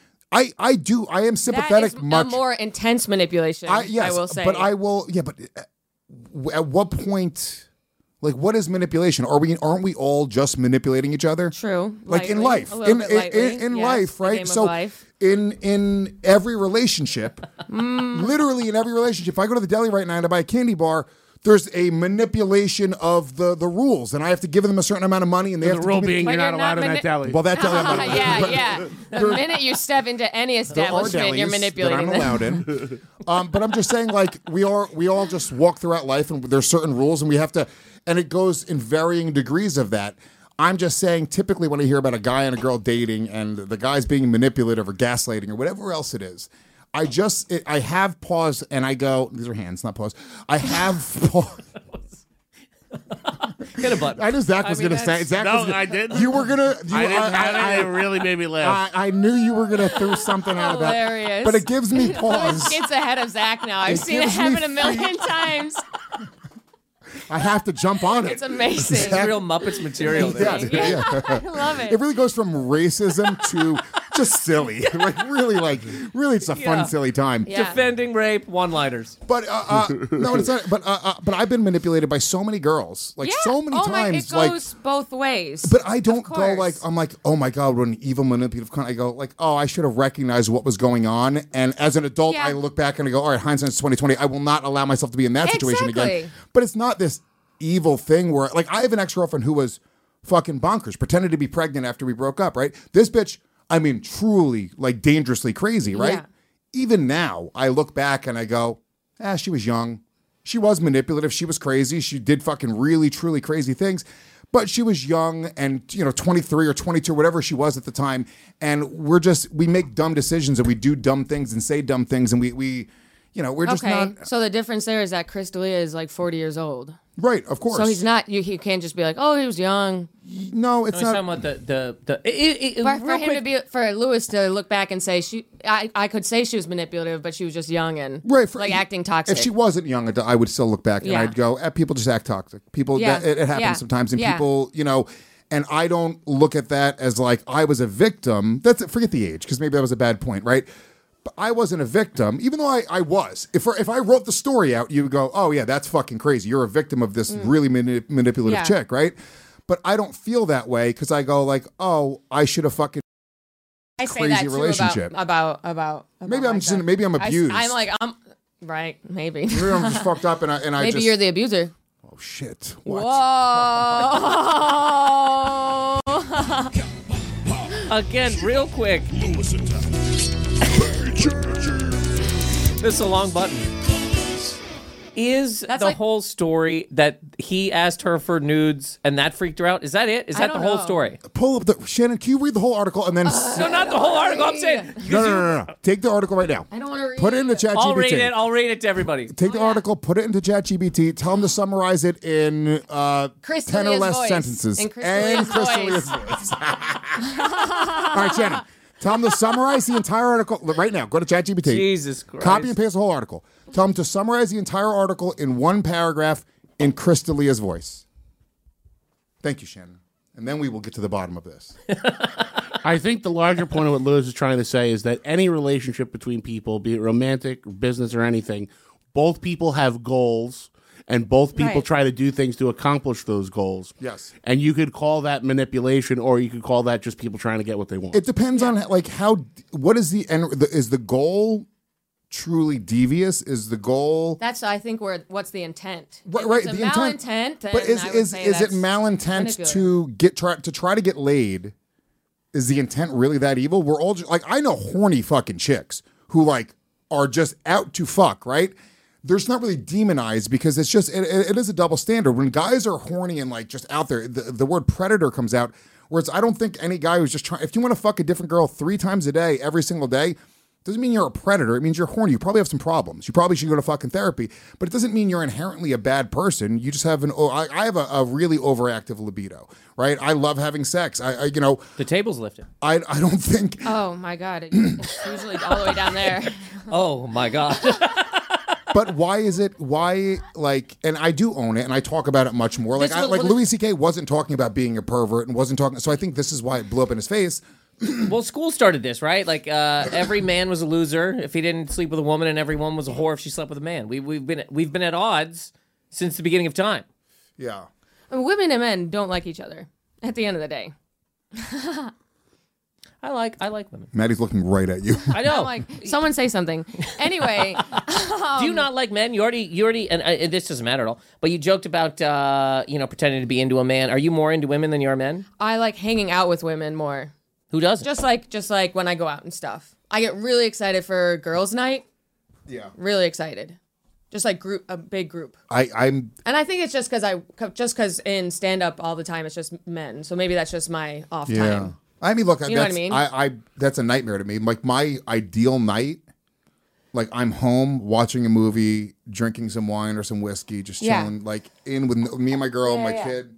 I I do I am that sympathetic. is much a more intense manipulation. I, yes, I will say. but I will. Yeah, but uh, w- at what point? Like, what is manipulation? Are we? Aren't we all just manipulating each other? True. Like in Lightly, life, a little in bit in, lightly, in, in yes, life, the right? game of So life. in in every relationship, Mm. literally in every relationship, if I go to the deli right now to buy a candy bar, there's a manipulation of the the rules, and I have to give them a certain amount of money, and they The have to rule give me- being But you're not you're allowed not in mani- that deli. Well, that deli, I'm not- yeah, but- yeah. The minute you step into any There are establishment, you're delis manipulating that I'm them. allowed in. um, but I'm just saying, like we are, we all just walk throughout life, and there's certain rules, and we have to, and it goes in varying degrees of that. I'm just saying, typically when I hear about a guy and a girl dating, and the guy's being manipulative or gaslighting or whatever else it is, I just it, I have paused and I go. These are hands, not pause. I have paused. Hit a button. I knew Zach was I mean, going to say. Zach No, was gonna, I didn't. You were gonna. You, I didn't I, have I, it. It really made me laugh. I, I knew you were gonna throw something out of that. Hilarious. But it gives me pause. It's ahead of Zach now. I've It seen it gives me happen a million times. I have to jump on it. It's amazing. It's real Muppets material. Yeah, There. yeah. I love it. It really goes from racism to just silly. Like really, like really, it's a Yeah. fun, silly time. Yeah. Defending rape, one-liners. But uh, uh, no, it's not. But uh, uh, but I've been manipulated by so many girls, like yeah. so many oh my, times. it like, goes both ways. but I don't Of go course. like I'm like, oh my god, what an evil manipulative cunt. I go like, oh, I should have recognized what was going on. And as an adult, Yeah. I look back and I go, all right, hindsight's twenty twenty. I will not allow myself to be in that situation again. Exactly. But it's not this evil thing where like I have an ex girlfriend who was fucking bonkers, pretended to be pregnant after we broke up. Right, this bitch. I mean, truly, like, dangerously crazy, right? Yeah. Even now, I look back and I go, ah, she was young. She was manipulative. She was crazy. She did fucking really, truly crazy things. But she was young and, you know, twenty-three or twenty-two, whatever she was at the time. And we're just, we make dumb decisions and we do dumb things and say dumb things. And we, we you know, we're just okay. not. So the difference there is that Chris D'Elia is like forty years old. Right, of course. So he's not, you, you can't just be like, oh, he was young. No, it's No, not. talking about the the the. It, it, it, For, for real him quick, to be, for Lewis to look back and say, she, I, I could say she was manipulative, but she was just young and Right, for, like acting toxic. If she wasn't young, I would still look back and Yeah. I'd go, eh, people just act toxic. People, Yeah. that, it, it happens Yeah. sometimes, and Yeah. people, you know, and I don't look at that as like I was a victim. That's forget the age because maybe that was a bad point, right? But I wasn't a victim, even though I, I was. If if I wrote the story out, you would go, oh yeah, that's fucking crazy. You're a victim of this really mani- manipulative Yeah. chick, right? But I don't feel that way because I go like, oh, I should have fucking. I say crazy that too relationship. about, about, about, about Maybe I'm myself. just maybe I'm I- abused. I'm like, I'm, right, maybe. maybe I'm just fucked up, and I and I Maybe just. you're the abuser. oh shit! What? Whoa. again, real quick. This is a long button. Is That's the like- whole story that he asked her for nudes and that freaked her out? Is that it? Is I that the don't whole know. story? Pull up the Shannon. Can you read the whole article and then? No, not the whole article. I'm saying. No, no, no, no, no. Take the article right now. I don't want to read Put it into ChatGPT. I'll read it. I'll read it to everybody. Take the article, put it into ChatGPT. Tell them to summarize it in uh, Chris ten or D'Elia's less voice. sentences. In Chris and D'Elia's Chris voice. D'Elia's voice. All right, Shannon. Tell them to summarize the entire article right now. Go to ChatGPT. Jesus Christ. Copy and paste the whole article. Tell them to summarize the entire article in one paragraph in Chris D'Elia's voice. Thank you, Shannon. And then we will get to the bottom of this. I think the larger point of what Lewis is trying to say is that any relationship between people, be it romantic, business, or anything, both people have goals, and both people Right. try to do things to accomplish those goals. Yes. And you could call that manipulation, or you could call that just people trying to get what they want. It depends on like how. What is the end? the- Is the goal truly devious? Is the goal? That's, I think, where what's the intent? Right, If right, it's a the intent. malintent, then But is I would is say is it that's malintent manipulative. to get try to try to get laid? Is the intent really that evil? We're all just, like I know horny fucking chicks who like are just out to fuck, right? There's not really demonized because it's just it, it, it is a double standard. When guys are horny and like just out there, the, the word predator comes out. Where it's I don't think any guy who's just trying. If you want to fuck a different girl three times a day, every single day, doesn't mean you're a predator. It means you're horny. You probably have some problems. You probably should go to fucking therapy. But it doesn't mean you're inherently a bad person. You just have an. Oh, I, I have a, a really overactive libido, right? I love having sex. I, I you know, The table's lifted. I, I don't think. Oh my God! It, it's usually all the way down there. Oh my God. But why is it? Why like? And I do own it, and I talk about it much more. Like, This I, was- like well, Louis C K wasn't talking about being a pervert and wasn't talking. So I think this is why it blew up in his face. Well, school started this, right? Like uh, every man was a loser if he didn't sleep with a woman, and every woman was a whore if she slept with a man. We, we've been we've been at odds since the beginning of time. Yeah. I mean, women and men don't like each other at the end of the day. I like I like women. Maddie's looking right at you. I know. I'm like, someone say something. Anyway, Do you not like men? You already, you already, and, uh, and this doesn't matter at all. But you joked about, uh, you know, pretending to be into a man. Are you more into women than you are men? I like hanging out with women more. Who doesn't? Just like, just like when I go out and stuff. I get really excited for girls' night. Yeah. Really excited. Just like group, a big group. I, I'm. And I think it's just because I, just because in stand up all the time it's just men. So maybe that's just my off Yeah. time. I mean, look, You know what I that's, mean? I, I that's a nightmare to me. Like my ideal night like I'm home watching a movie, drinking some wine or some whiskey, just Yeah. chilling, like in with me and my girl, and Yeah, my yeah. kid.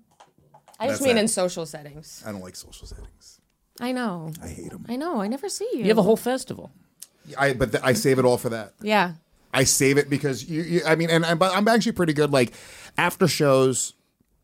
I just That's mean it. in social settings. I don't like social settings. I know. I hate them. I know. I never see you. You have a whole festival. I but th- I save it all for that. Yeah. I save it because you. you I mean, and I'm, I'm actually pretty good. Like after shows,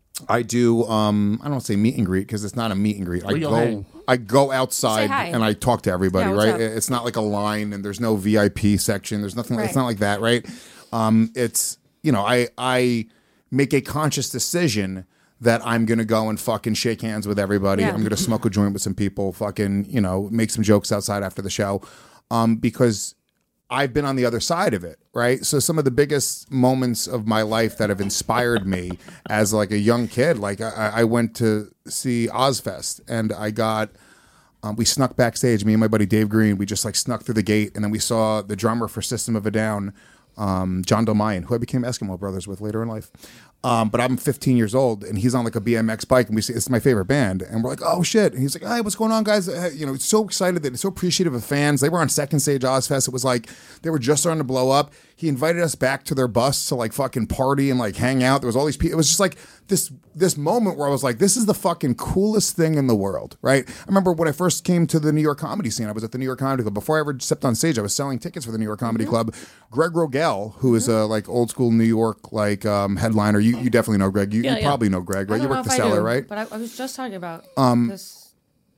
I do. Um, I don't want to say meet and greet because it's not a meet and greet. I Well, you'll go. hang. I go outside Say hi. and I talk to everybody. Yeah, what's right? up? It's not like a line and there's no V I P section. There's nothing. Like, it's Right. not like that, right? Um, it's you know, I I make a conscious decision that I'm gonna go and fucking shake hands with everybody. Yeah. I'm gonna smoke a joint with some people. Fucking you know, make some jokes outside after the show, um, because I've been on the other side of it, right? So some of the biggest moments of my life that have inspired me as like a young kid, like I, I went to see Ozfest and I got, um, we snuck backstage, me and my buddy Dave Green, we just like snuck through the gate and then we saw the drummer for System of a Down, um, John Dolmayan, who I became Eskimo Brothers with later in life. Um, but I'm fifteen years old and he's on like a B M X bike and we see it's my favorite band and we're like, oh shit. And he's like, hey, what's going on, guys? Uh, You know, it's so excited that it's so appreciative of fans. They were on second stage Ozfest. It was like they were just starting to blow up. He invited us back to their bus to like fucking party and like hang out. There was all these people. It was just like this this moment where I was like, this is the fucking coolest thing in the world, right? I remember when I first came to the New York Comedy scene, I was at the New York Comedy Club. Before I ever stepped on stage, I was selling tickets for the New York Comedy Mm-hmm. Club. Greg Rogel, who is a like old school New York like um, headliner. You you definitely know Greg. You, Yeah, you yeah. probably know Greg, I right? don't You know work the if I cellar, do, right? But I, I was just talking about Um, this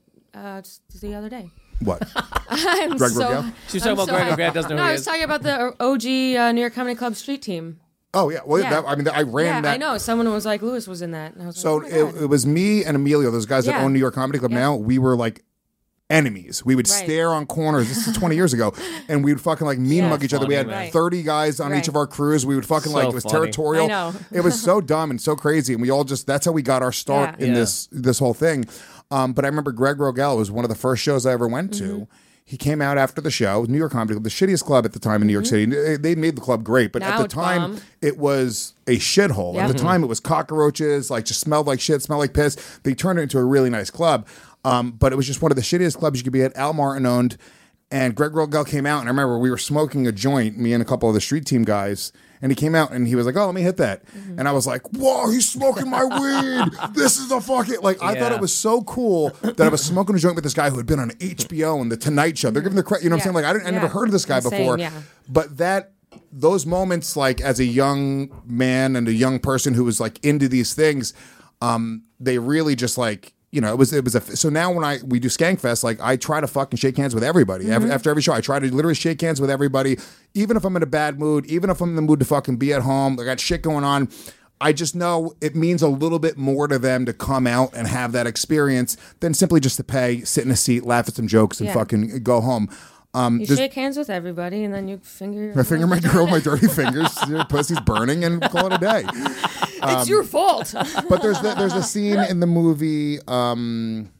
uh, just the other day. What? I'm Greg so, Rogel? She's I'm talking about so Greg high. O'Grad doesn't know No, who I he was is. talking about the O G uh, New York Comedy Club street team. Oh yeah, well, Yeah. That, I mean, I ran yeah, that. I know. Someone was like, Lewis was in that. And I was So like, oh my God. it, it was me and Emilio, those guys that Yeah. own New York Comedy Club Yeah. now. We were like enemies. We would Right. stare on corners. This is twenty years ago, and we'd fucking like mean Yeah. mug each other. We had Funny, man. thirty guys on Right. each of our crews. We would fucking So like it was funny. territorial. I know. It was so dumb and so crazy, and we all just that's how we got our start Yeah. in Yeah. this this whole thing. Um, but I remember Greg Rogel was one of the first shows I ever went to. Mm-hmm. He came out after the show, New York Comedy Club, the shittiest club at the time in New York City. They- They made the club great, but Mm-hmm. Now at the it's time, bomb. it was a shithole. Yeah. At the Mhm. time, it was cockroaches, like just smelled like shit, smelled like piss. They turned it into a really nice club, um, but it was just one of the shittiest clubs you could be at. Al Martin owned, and Greg Rogel came out, and I remember we were smoking a joint, me and a couple of the street team guys, and he came out and he was like, "Oh, let me hit that," Mm-hmm. and I was like, "Whoa, he's smoking my weed! This is the fucking like." I thought Yeah. it was so cool that I was smoking a joint with this guy who had been on H B O and the Tonight Show. They're giving the credit, you know what I'm Yeah. saying? Like I didn't, I never Yeah. heard of this guy Insane, before, yeah. but that those moments, like as a young man and a young person who was like into these things, um, they really just like you know it was it was a so now when I we do Skankfest, like I try to fucking shake hands with everybody Every, after every show. I try to literally shake hands with everybody, even if I'm in a bad mood, even if I'm in the mood to fucking be at home. I got shit going on. I just know it means a little bit more to them to come out and have that experience than simply just to pay, sit in a seat, laugh at some jokes, and Yeah. fucking go home. Um, You there's- shake hands with everybody, and then you finger your I finger my girl with my dirty fingers. Your pussy's burning, and call it a day. It's your fault. But there's the, there's a scene in the movie, um,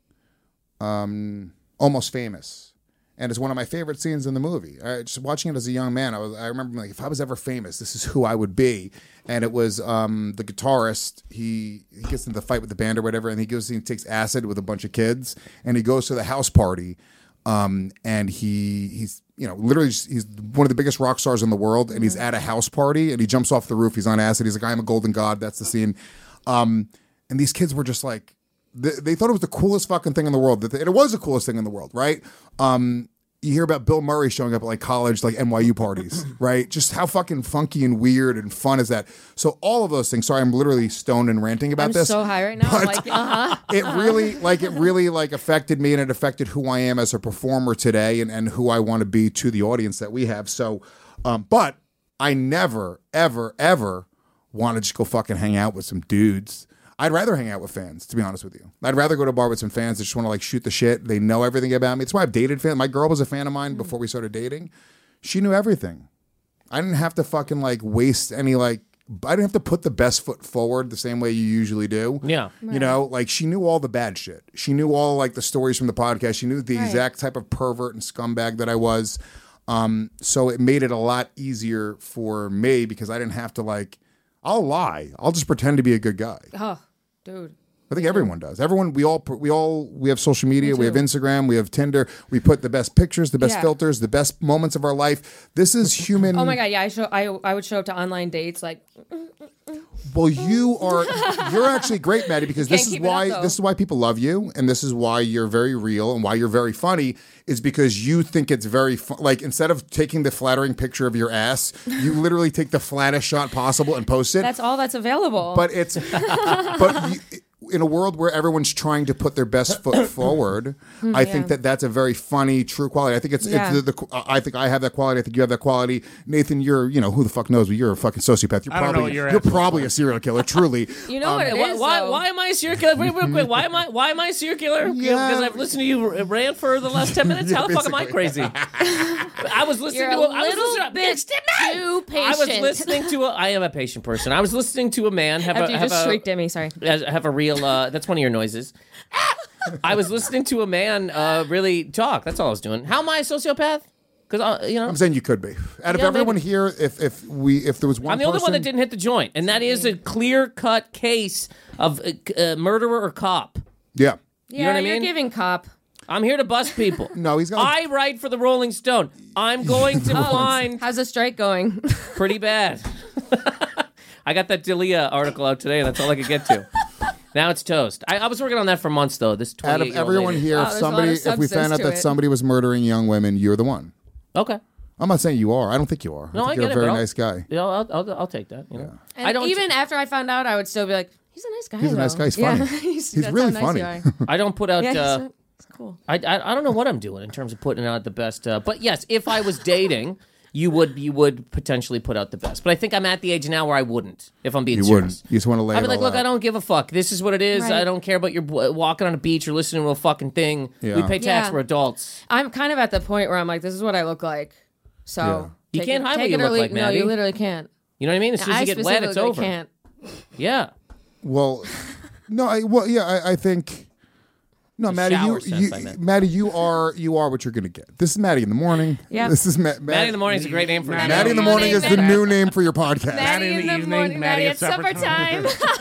um, Almost Famous, and it's one of my favorite scenes in the movie. I, just watching it as a young man, I was I remember like if I was ever famous, this is who I would be. And it was um, the guitarist. He he gets into the fight with the band or whatever, and he goes and he takes acid with a bunch of kids, and he goes to the house party. Um, and he he's you know literally just, he's one of the biggest rock stars in the world, and he's at a house party, and he jumps off the roof. He's on acid. He's like, "I'm a golden god." That's the scene. Um, and these kids were just like, they, they thought it was the coolest fucking thing in the world. That they, it was the coolest thing in the world, right? Um, you hear about Bill Murray showing up at like college, like N Y U parties, right? Just how fucking funky and weird and fun is that? So all of those things. Sorry, I'm literally stoned and ranting about I'm this. so high right now. I'm but like, uh huh. it really like it really like affected me, and it affected who I am as a performer today, and, and who I want to be to the audience that we have. So, um, but I never, ever, ever want to just go fucking hang out with some dudes. I'd rather hang out with fans, to be honest with you. I'd rather go to a bar with some fans that just want to like shoot the shit. They know everything about me. It's why I've dated fans. My girl was a fan of mine before we started dating. She knew everything. I didn't have to fucking like waste any like, I didn't have to put the best foot forward the same way you usually do. Yeah. You know, like she knew all the bad shit. She knew all like the stories from the podcast. She knew the Right. exact type of pervert and scumbag that I was. Um, so it made it a lot easier for me because I didn't have to like, I'll lie. I'll just pretend to be a good guy. Oh, dude. think everyone does. Everyone, we all, we all, we have social media, we have Instagram, we have Tinder. We put the best pictures, the best Yeah. filters, the best moments of our life. This is human. Oh my god, yeah, I show I I would show up to online dates like Well, you are, you're actually great, Maddie, because You this can't is keep it up, why, though. this is why people love you, and this is why you're very real, and why you're very funny, is because you think it's very fun. Like, instead of taking the flattering picture of your ass, you literally take the flattest shot possible and post it. that's all that's available. But it's, but you, in a world where everyone's trying to put their best foot forward, I Yeah. think that that's a very funny, true quality. I think it's, Yeah. it's the, the, I think I have that quality. I think you have that quality. Nathan, you're, you know, who the fuck knows, but you're a fucking sociopath. You're I don't know probably, what you're you're asking probably a serial killer, truly. you know Um, what it Why, is, why, though? why am I a serial killer? Real, real quick. Why am I? Why am I a serial killer? Yeah. Because I've listened to you rant for the last ten minutes. Yeah, How the fuck am I crazy? I was listening You're to. a A, I was little listening. bit Fixed it, man. too I was patient. listening to. A, I am a patient person. I was listening to a man have After a you have just a, shrieked at me, sorry. have a real. Uh, that's one of your noises. I was listening to a man uh, really talk. That's all I was doing. How am I a sociopath? Because uh, you know, I'm saying you could be. Out of Yeah, everyone maybe. here, if if we if there was one, I'm the only one person- that didn't hit the joint, and that is a clear cut case of uh, uh, murderer or cop. Yeah. Yeah, You know what I you're mean? giving cop. I'm here to bust people. No, he's got. I write for the Rolling Stone. I'm going to find How's the strike going? pretty bad. I got that Dalia article out today, and that's all I could get to. Now it's toast. I, I was working on that for months, though. This Out of twenty-eight-year-old everyone lady. here, Oh, if there's a lot somebody, of if we substance found out to that it. somebody was murdering young women, you're the one. Okay. I'm not saying you are. I don't think you are. No, I I think get you're a it, very but I'll- nice guy. Yeah, I'll, I'll, I'll take that. You know, And I don't. even after I found out, I would still be like, he's a nice guy. He's a nice though. guy. He's Yeah, funny. he's He's that's really how nice funny. you are. I don't put out. Yeah, he's, uh, uh, it's cool. I, I I don't know what I'm doing in terms of putting out the best. Uh, but yes, if I was dating, you would you would potentially put out the best. But I think I'm at the age now where I wouldn't. If I'm being You serious. wouldn't. You just want to lay I'd it be like, all look, out. I don't give a fuck. This is what it is. Right. I don't care about your w- walking on a beach or listening to a fucking thing. Yeah. We pay tax. Yeah. We're adults. I'm kind of at the point where I'm like, this is what I look like. So Yeah. You take can't it, hide what take you it or look leave- like, No, Maddie. you literally can't. You know what I mean? As soon as I you get wet, it's specifically over. can't. Yeah. Well, no, I, well, yeah, I, I think. No, The Maddie, you, shower sense, you I meant. Maddie, you are you are what you're gonna get. This is Maddie in the morning. Yeah. This is Ma- Maddie, Maddie in the morning is a great name for a Maddie show. Maddie in the morning is the new name for your podcast. Maddie in the evening, morning, Maddie Maddie at at supper supper time.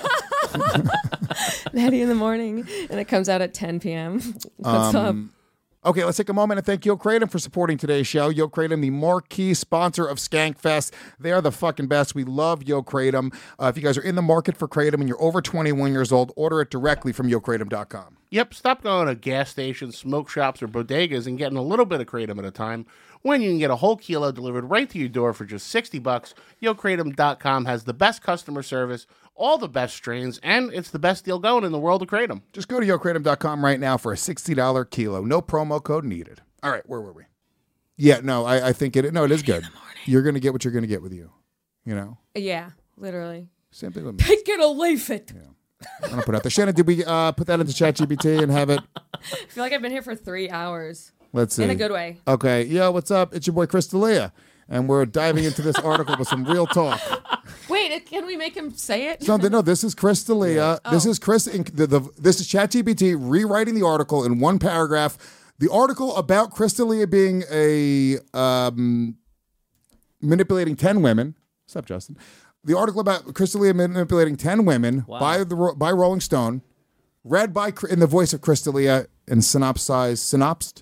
time. Maddie in the morning, and it comes out at ten p.m. What's up? Um, Okay, let's take a moment and thank Yo Kratom for supporting today's show. Yo Kratom, the marquee sponsor of Skankfest. They are the fucking best. We love Yo Kratom. Uh, if you guys are in the market for Kratom and you're over twenty-one years old, order it directly from yo kratom dot com. Yep, stop going to gas stations, smoke shops, or bodegas and getting a little bit of Kratom at a time when you can get a whole kilo delivered right to your door for just sixty bucks. yo kratom dot com has the best customer service, all the best strains, and it's the best deal going in the world of Kratom. Just go to yo kratom dot com right now for a sixty dollars kilo. No promo code needed. All right, where were we? Yeah, no, I, I think it. No, it is good. You're going to get what you're going to get with you. You know? Yeah, literally. Simply with me. Take it or leave it. I'm going to put out there. Shannon, did we uh, put that into ChatGPT and have it? I feel like I've been here for three hours. Let's see. In a good way. Okay. Yo, what's up? It's your boy, Chris D'Elia. And we're diving into this article with some real talk. Wait, it- can we make him say it? Something. No, this is Chris D'Elia. This Oh. is Chris. In, the, the, this is ChatGPT rewriting the article in one paragraph. The article about Chris D'Elia being a um, manipulating ten women. What's up, Justin? The article about Chris D'Elia manipulating ten women Wow. by the by Rolling Stone, read by in the voice of Chris D'Elia and synopsized, synopsed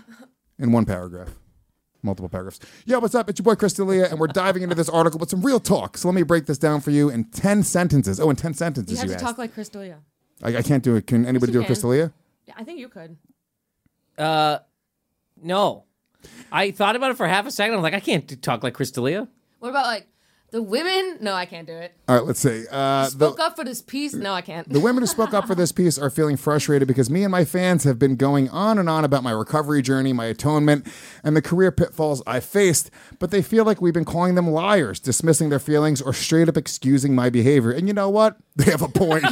in one paragraph. Multiple paragraphs. Yo, what's up? It's your boy Chris D'Elia, and we're diving into this article with some real talk. So let me break this down for you in ten sentences. Oh, in ten sentences, You have you to asked. talk like Chris D'Elia. I, I can't do it. Can anybody you do a Chris can. D'Elia? Yeah, I think you could. Uh, no. I thought about it for half a second. I'm like, I can't do- talk like Chris D'Elia. What about like the women? No, I can't do it. All right, let's see. Uh, the, Spoke up for this piece? No, I can't. the women who spoke up for this piece are feeling frustrated because me and my fans have been going on and on about my recovery journey, my atonement, and the career pitfalls I faced, but they feel like we've been calling them liars, dismissing their feelings, or straight up excusing my behavior. And you know what? They have a point.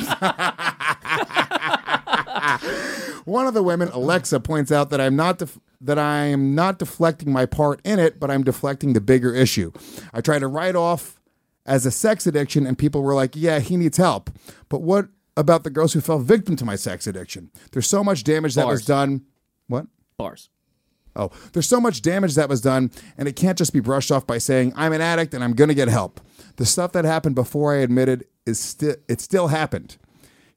One of the women, Alexa, points out that I'm not def- that I am not deflecting my part in it, but I'm deflecting the bigger issue. I try to write off as a sex addiction, and people were like, "Yeah, he needs help." But what about the girls who fell victim to my sex addiction? There's so much damage that was Bars. done. What? Bars. Oh, there's so much damage that was done, and it can't just be brushed off by saying I'm an addict and I'm going to get help. The stuff that happened before I admitted is still it still happened.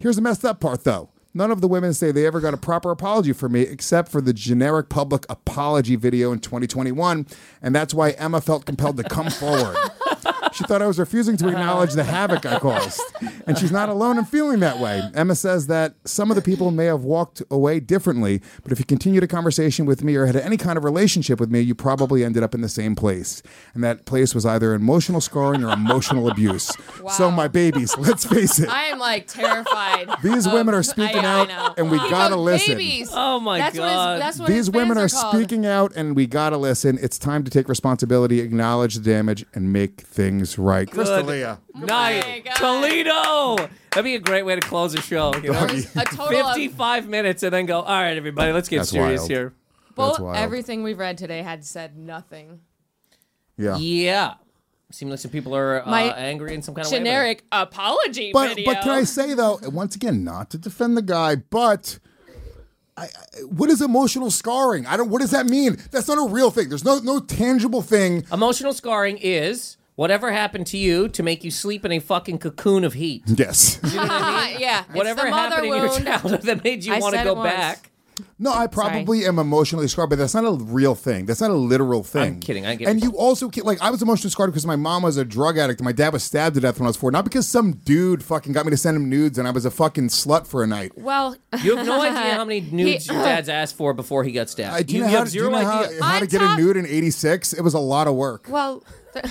Here's the messed up part, though. None of the women say they ever got a proper apology from me except for the generic public apology video in twenty twenty-one, and that's why Emma felt compelled to come forward. She thought I was refusing to acknowledge the havoc I caused, and she's not alone in feeling that way. Emma says that some of the people may have walked away differently, but if you continued a conversation with me or had any kind of relationship with me, you probably ended up in the same place. And that place was either emotional scarring or emotional abuse. Wow. So, my babies, let's face it. I am like terrified. These of- women are speaking I, out, I know. and we He gotta goes, listen. Babies. Oh my that's God. What his, that's what These his women are fans called. speaking out, and we gotta listen. It's time to take responsibility, acknowledge the damage, and make things right. Good. Crystalia. Nice. Toledo. That'd be a great way to close a show. You know? A total of fifty-five minutes and then go, all right, everybody, let's get That's serious wild. here. both wild. everything we've read today had said nothing. Yeah. Yeah. Seems like some people are uh, My angry in some kind of Generic apology But video. but can I say though, once again, not to defend the guy, but I, I, what is emotional scarring? I don't. What does that mean? That's not a real thing. There's no no tangible thing. Emotional scarring is whatever happened to you to make you sleep in a fucking cocoon of heat. Yes. You know what I mean? yeah. Whatever it's the mother happened in your wound. childhood that made you I want to said go it once. back. No, I probably am emotionally scarred, but that's not a real thing. That's not a literal thing. I'm kidding. I get And it. you also ca- like I was emotionally scarred because my mom was a drug addict and my dad was stabbed to death when I was four. Not because some dude fucking got me to send him nudes and I was a fucking slut for a night. Well, You have no idea how many nudes He- your dad's asked for before he got stabbed. I, do you, you, know you how, have do you zero know how, idea. how to I'm get talk- a nude in eighty-six? It was a lot of work. well, th-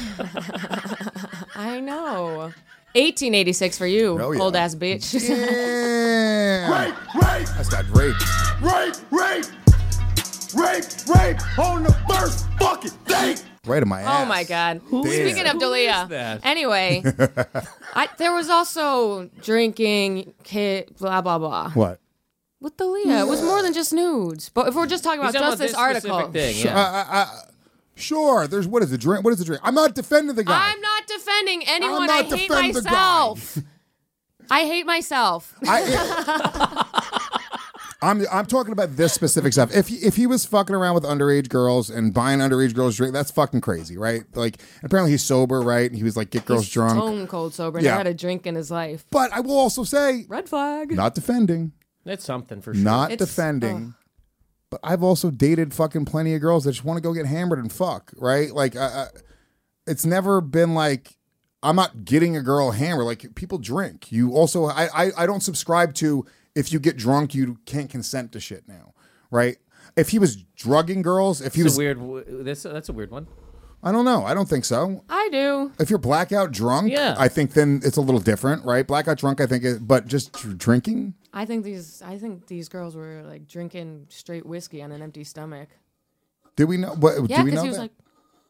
I know. eighteen eighty-six for you, Oh, yeah. old ass bitch. Yeah. Rape, rape, That's got rape. rape, rape, rape, rape on the first fucking date. Right in my ass. Oh my God! Damn. Speaking of Who is Dalia, that? anyway, I, there was also drinking, kid, blah blah blah. What? With Dalia, it was more than just nudes. But if we're just talking about He's talking just about this this article, specific thing. Uh, Yeah. uh, uh, sure. There's what is the drink? What is the drink? I'm not defending the guy. I'm not defending anyone. not I hate defend the guy. myself. I hate myself. I, I'm I'm talking about this specific stuff. If he, if he was fucking around with underage girls and buying underage girls drink, that's fucking crazy, right? Like apparently he's sober, right? And he was like get girls He's drunk. Stone cold sober. Yeah. Never had a drink in his life. But I will also say, Red flag. not defending, That's something for sure. not It's- defending. But I've also dated fucking plenty of girls that just want to go get hammered and fuck, right? Like, uh, uh, it's never been like I'm not getting a girl hammered. Like people drink. You also, I, I, I don't subscribe to if you get drunk you can't consent to shit now, right? If he was drugging girls, if he That's was a weird. w- That's that's a weird one. I don't know. I don't think so. I do. If you're blackout drunk, Yeah. I think then it's a little different, right? Blackout drunk, I think, it, but just dr- drinking. I think these. I think these girls were like drinking straight whiskey on an empty stomach. Did we know? What, Yeah, do we because know he was that? like,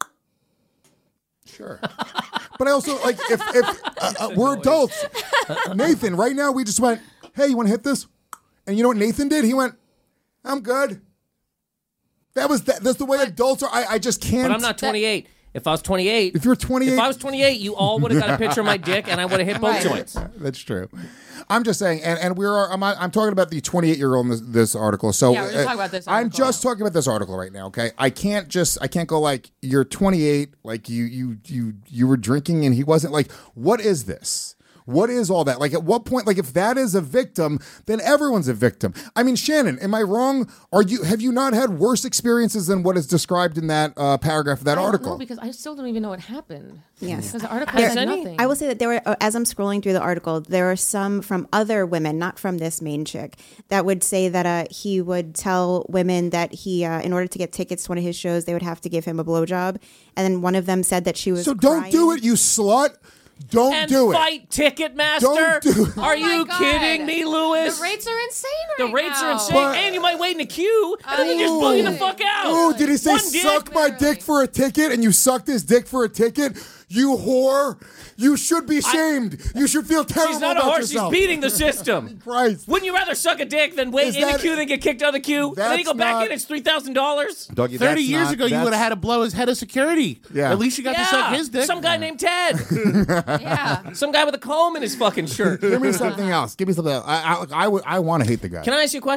Sure. But I also like if if uh, uh, we're adults. Nathan, right now we just went, "Hey, you want to hit this?" And you know what Nathan did? He went, "I'm good." That was that. That's the way adults are. I, I just can't. But I'm not twenty-eight. If I was twenty-eight, If you're twenty-eight, if I was twenty-eight, you all would have got a picture of my dick, and I would have hit both Right. joints. That's true. I'm just saying, and, and we're I'm I'm talking about the twenty-eight year old in this, this article. So Yeah, we're just talking about this I'm article. just talking about this article right now. Okay, I can't just I can't go like you're twenty-eight, like you you you you were drinking and he wasn't. Like, what is this? What is all that? Like, at what point? Like, if that is a victim, then everyone's a victim. I mean, Shannon, am I wrong? Are you have you not had worse experiences than what is described in that uh, paragraph of that I don't article? know because I still don't even know what happened. Yes. Because the article There- said nothing. I will say that there were, uh, as I'm scrolling through the article, there are some from other women, not from this main chick, that would say that uh, he would tell women that he, uh, in order to get tickets to one of his shows, they would have to give him a blowjob. And then one of them said that she was. So don't do crying. it, you slut. Don't And do it. fight Ticketmaster. Don't do it. Are Oh my you God. kidding me, Lewis? the rates are insane The right rates now. are insane, But- and you might wait in a queue, and then you just blow you the fuck out. Oh, did he say One dick. suck my dick for a ticket and you sucked his dick for a ticket? You whore. You should be shamed. you should feel terrible She's not a about horse. yourself. She's beating the system. Christ. Wouldn't you rather suck a dick than wait Is in that- the queue than get kicked out of the queue? And then you go that's back not- in, it's three thousand dollars. Dougie, Thirty that's years not- ago, you that's- would have had to blow his head of security. Yeah. At least you got to suck his dick. Some guy named Ted. Yeah. Some guy with a comb in his fucking shirt. Give me something else. Give me something else. I, I, I, would- I want to hate the guy. Can I ask you a question?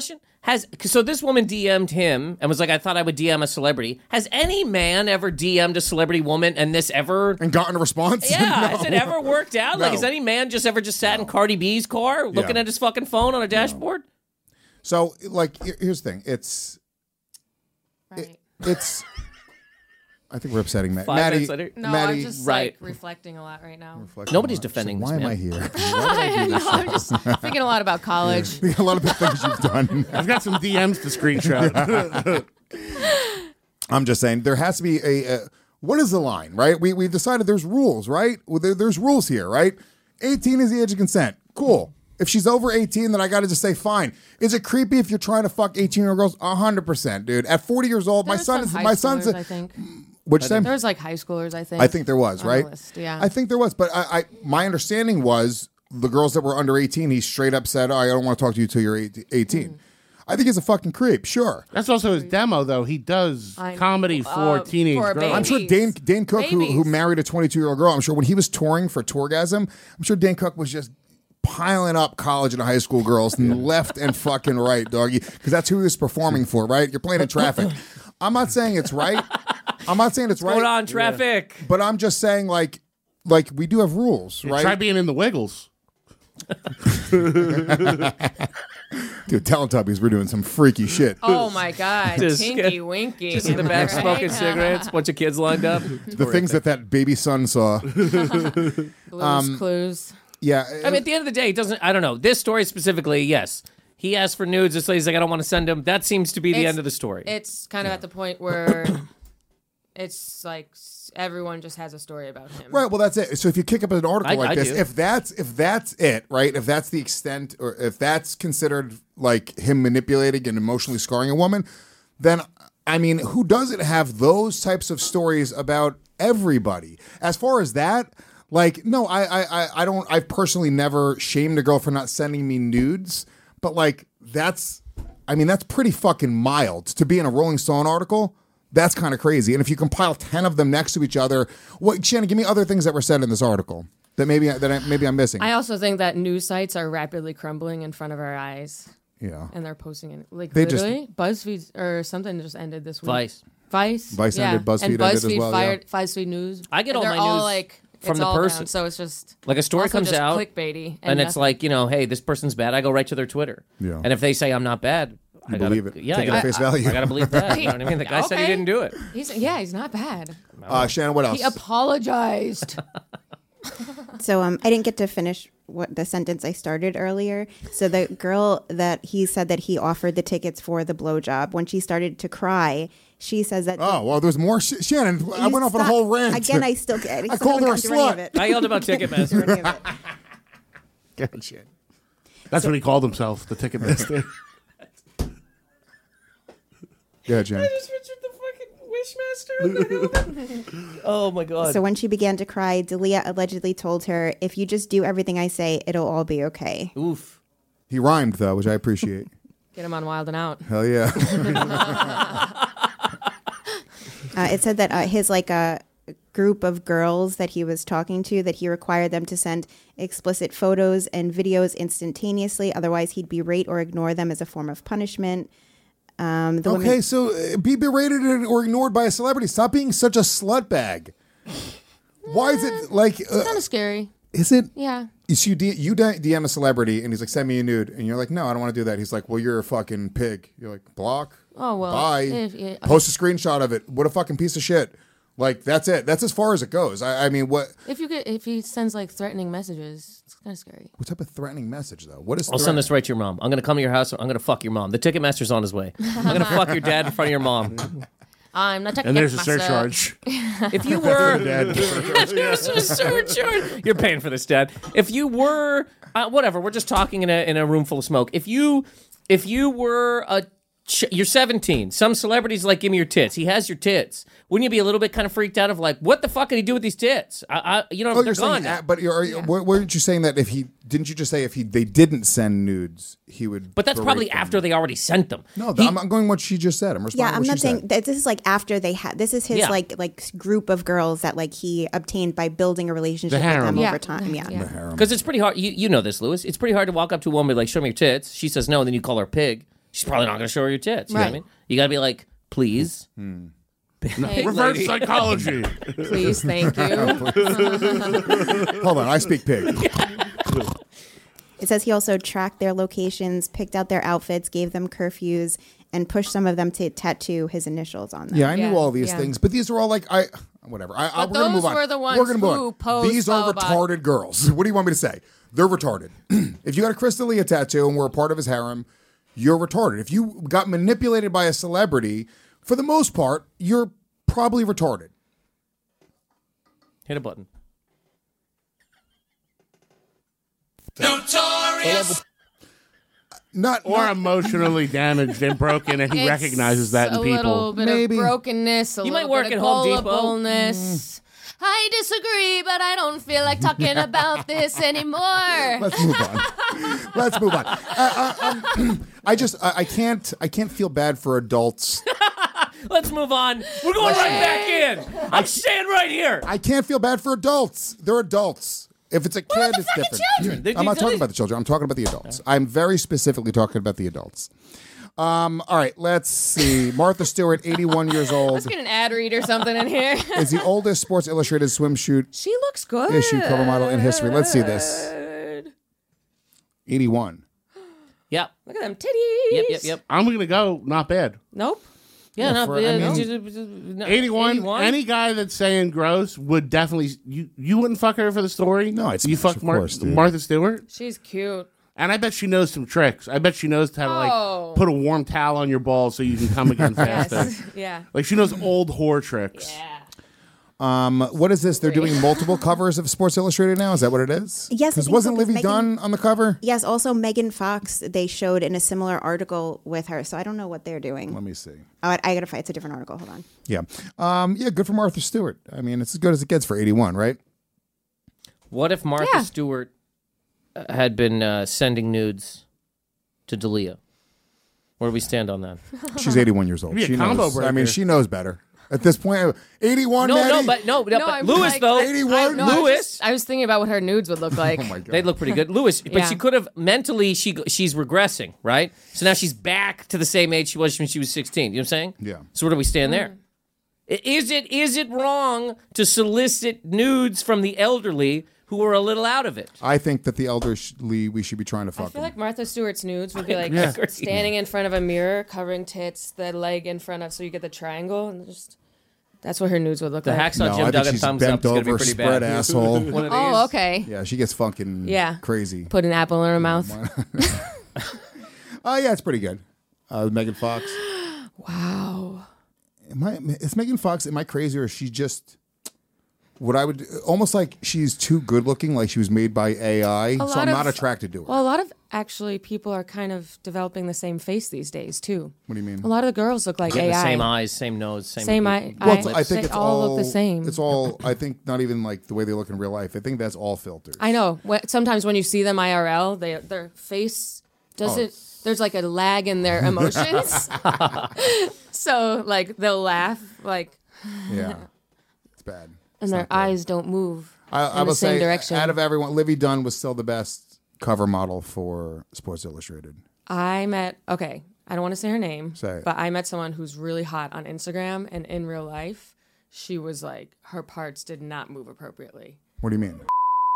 Has so this woman D M'd him and was like, I thought I would D M a celebrity. Has any man ever D M'd a celebrity woman and this ever and gotten a response? Yeah, No. has it ever worked out? No. Like, has any man just ever just sat in Cardi B's car looking Yeah. at his fucking phone on a dashboard? So, like, here- here's the thing. It's Right. it, it's. I think we're upsetting Matt. Five Maddie. minutes later? No, Maddie, I'm just right. like reflecting a lot right now. reflecting Nobody's a lot. defending So this why am man. I here? Why did I do no, this? I'm just thinking a lot about college. Think a lot of the things you've done. I've got some D Ms to screenshot. I'm just saying there has to be a, a what is the line, right? We we've decided there's rules, right? Well, there, there's rules here, right? eighteen is the age of consent. Cool. If she's over eighteen, then I got to just say fine. Is it creepy if you're trying to fuck eighteen-year-old girls? one hundred percent, dude. At forty years old, There my was son some is high my son's. schoolers, A, I think. what'd you say? There was like high schoolers, I think. I think there was, on the right? list, yeah. I think there was, but I, I my understanding was the girls that were under eighteen, he straight up said, oh, I don't want to talk to you until you're eighteen. Mm. I think he's a fucking creep, sure. That's also his demo, though. He does I- comedy for uh, teenage for girls. I'm sure Dane Dane Cook, who, who Babies. married a twenty-two-year-old girl, I'm sure when he was touring for Tourgasm, I'm sure Dane Cook was just piling up college and high school girls and left and fucking right, doggy, because that's who he was performing for, right? You're playing in traffic. I'm not saying it's right. I'm not saying it's right. Hold on, traffic. But I'm just saying, like, like we do have rules, Yeah, right? Try being in the Wiggles. Dude, Teletubbies, we're doing some freaky shit. Oh my God, Just- Tinky Winky. Just in the back Right? smoking cigarettes, bunch of kids lined up. The things that that baby son saw. Blues Um, Clues. Yeah. I mean, at the end of the day, it doesn't. I don't know. This story specifically, yes, he asked for nudes. This lady's like, I don't want to send them. That seems to be the It's- end of the story. It's kind of at the point where it's like s- everyone just has a story about him. Right. Well, that's it. So if you kick up an article I- like I this, do. if that's if that's it, right? If that's the extent, or if that's considered like him manipulating and emotionally scarring a woman, then I mean, who doesn't have those types of stories about everybody? As far as that, like, no, I, I, I- I don't. I've personally never shamed a girl for not sending me nudes, but like, that's, I mean, that's pretty fucking mild to be in a Rolling Stone article. That's kind of crazy. And if you compile ten of them next to each other, what, Shannon, give me other things that were said in this article that maybe that I, maybe I'm missing. I also think that news sites are rapidly crumbling in front of our eyes. Yeah. And they're posting it. Like, They just- literally, BuzzFeed or something just ended this week. Vice. Vice. Vice yeah. ended, BuzzFeed and ended as BuzzFeed well, fired yeah. BuzzFeed News. I get And all they're my all news like, from it's the all person. down, so it's just Like a story also comes just out, clickbaity, and, and, it's nothing- like, you know, hey, this person's bad. I go right to their Twitter. Yeah. And if they say I'm not bad, You I gotta, believe it. Yeah, Take I it at gotta, face value. I, I gotta believe that. You know what I mean? The guy said he Okay. didn't do it. He's yeah, he's not bad. Uh, Shannon, what else? He apologized. So um, I didn't get to finish what the sentence I started earlier. So the girl that he said that he offered the tickets for the blowjob, when she started to cry, she says that. Oh, well, there's more. Sh- Shannon, I You went off on a stop- whole rant. Again, I still, I still I called her a haven't gotten through any of slut. it. I yelled about Ticketmaster. Any of it. Gotcha. That's what he called himself, the Ticketmaster. Yeah, Jen. pictured the fucking Wishmaster. Oh my god. So when she began to cry, Dalia allegedly told her, "If you just do everything I say, it'll all be okay." Oof. He rhymed though, which I appreciate. Get him on Wild and Out. Hell yeah. Uh, it said that uh, his like a group of girls that he was talking to, that he required them to send explicit photos and videos instantaneously, otherwise he'd berate or ignore them as a form of punishment. Um, the Okay, women- so uh, be berated or ignored by a celebrity. Stop being such a slut bag. Why is it like? Uh, Kind of scary. is it? Yeah. So you, D- you D M a celebrity and he's like, send me a nude. And you're like, no, I don't want to do that. He's like, well, you're a fucking pig. You're like, block. Oh, well, Bye. if- yeah, Post a screenshot of it. What a fucking piece of shit. Like, that's it. That's as far as it goes. I, I mean, what If you get if he sends like threatening messages, it's kind of scary. what type of threatening message, though? What is I'll send this right to your mom. I'm gonna come to your house. I'm gonna fuck your mom. The Ticketmaster's on his way. I'm gonna fuck your dad in front of your mom. I'm not taking And there's a myself. surcharge. If you were, there's a surcharge. You're paying for this, Dad. If you were, uh, whatever. We're just talking in a in a room full of smoke. If you, if you were a, ch- you're seventeen. Some celebrities like, give me your tits. He has your tits. Wouldn't you be a little bit kind of freaked out of like, what the fuck did he do with these tits? I, I you know, Oh, they're you're gone. saying, now. at, but you're, are you, were- weren't you saying that if he didn't you just say if he they didn't send nudes, he would? But that's berate probably them? after they already sent them. No, He- I'm, I'm going what she just said. I'm responding. yeah, to I'm what not she saying said. that this is like after they had. This is his Yeah. like like group of girls that like he obtained by building a relationship with harem. them Yeah. over time. Yeah. Yeah. Because it's pretty hard. You, you know this, Lewis. It's pretty hard to walk up to a woman and be like, show me your tits. She says no, and then you call her a pig. she's probably not going to show her your tits. You know Right. what I mean? You got to be like, please. Hmm. Hey, Reverse lady. psychology. please, thank you. Hold on, I speak pig. It says he also tracked their locations, picked out their outfits, gave them curfews, and pushed some of them to tattoo his initials on them. Yeah, I knew Yeah, all these yeah. things, but these are all like I whatever. I, I, But we're gonna those move on. were the ones we're gonna move who on. posed These are followed by- retarded girls. What do you want me to say? They're retarded. If you got a Chris D'Elia tattoo and were a part of his harem, you're retarded. If you got manipulated by a celebrity, for the most part, you're probably retarded. Hit a button. Not Or not- emotionally damaged and broken, and he It's recognizes that in a people. little bit Maybe. of brokenness, a You little might work bit of at Home Depot. gullibilness. I disagree, but I don't feel like talking about this anymore. Let's move on. Let's move on. Uh, uh, um, I just I, I can't I can't feel bad for adults. Let's move on. We're going right back in. I'm staying right here. I can't feel bad for adults. They're adults. If it's a kid, it's different. children? They- I'm not they- talking they- about the children. I'm talking about the adults. I'm very specifically talking about the adults. Um, all right, let's see. Martha Stewart, eighty-one years old, Let's get an ad read or something in here. is the oldest Sports Illustrated swimsuit She looks good. issue cover model in history. Let's see this. eighty-one. Yep. Look at them titties. Yep, yep, yep. I'm going to go, not bad. Nope. Yeah, Yeah, no, for- yeah, I no, mean- just- just- no, eighty-one, any guy that's saying gross would definitely, you you wouldn't fuck her for the story? No, it's You fuck of Mar- course, dude. Martha Stewart? She's cute. And I bet she knows some tricks. I bet she knows how to Oh. like put a warm towel on your balls so you can come again faster. Yes. Yeah. Like she knows old whore tricks. Yeah. Um, what is this? They're doing multiple covers of Sports Illustrated now. Is that what it is? Yes, I Because think wasn't so, 'cause Livy Megan- Dunn on the cover? Yes, also Megan Fox, they showed in a similar article with her, so I don't know what they're doing. Let me see. Oh, I, I gotta find, it's a different article. Hold on. Yeah. Um, yeah, good for Martha Stewart. I mean, it's as good as it gets for eighty-one, right? What if Martha Yeah. Stewart uh, had been uh, sending nudes to D'Elia? Where do we stand on that? She's eighty-one years old. Be a She combo knows. I mean, breaker. she knows better. At this point, eighty-one, No, no, Maddie? but no, no, No, but I'm Lewis like- though. eighty-one? I, no, I was Lewis. just- I was thinking about what her nudes would look like. Oh, my God. They look pretty good, Lewis. But Yeah. she could have mentally. She she's regressing, right? So now she's back to the same age she was when she was sixteen. You know what I'm saying? Yeah. So where do we stand there? I- Is it is it wrong to solicit nudes from the elderly who are a little out of it? I think that the elderly, we should be trying to I fuck feel them. like Martha Stewart's nudes would be like Yeah. standing in front of a mirror, covering tits, the leg in front of, so you get the triangle, and just that's what her nudes would look The like. hacksaw no, Jim I think Duggan she's thumbs bent up is going to over, be pretty spread bad. asshole. One of Oh, these. okay. Yeah, she gets fucking Yeah. crazy. Put an apple in her mouth. Oh, yeah, it's pretty good. Uh, Megan Fox. Wow. Am I, is Megan Fox, am I crazy or is she just what I would, almost like she's too good looking, like she was made by A I, so lot I'm of- not attracted to her. Well, a lot of actually people are kind of developing the same face these days too. What do you mean? A lot of the girls look like Getting A I. the same eyes, same nose, same Same eye- Well, I- it's- I think they it's all all look the same. It's all, I think, not even like the way they look in real life. I think that's all filters. I know. Wh- Sometimes when you see them I R L, they their face doesn't. Oh. There's like a lag in their emotions. So like they'll laugh like, Yeah, it's bad. and their eyes don't move I, in I the will same say, direction. out of everyone, Livy Dunn was still the best cover model for Sports Illustrated. I met. Okay, I don't want to say her name, Say it. but I met someone who's really hot on Instagram, and in real life, she was like her parts did not move appropriately. What do you mean?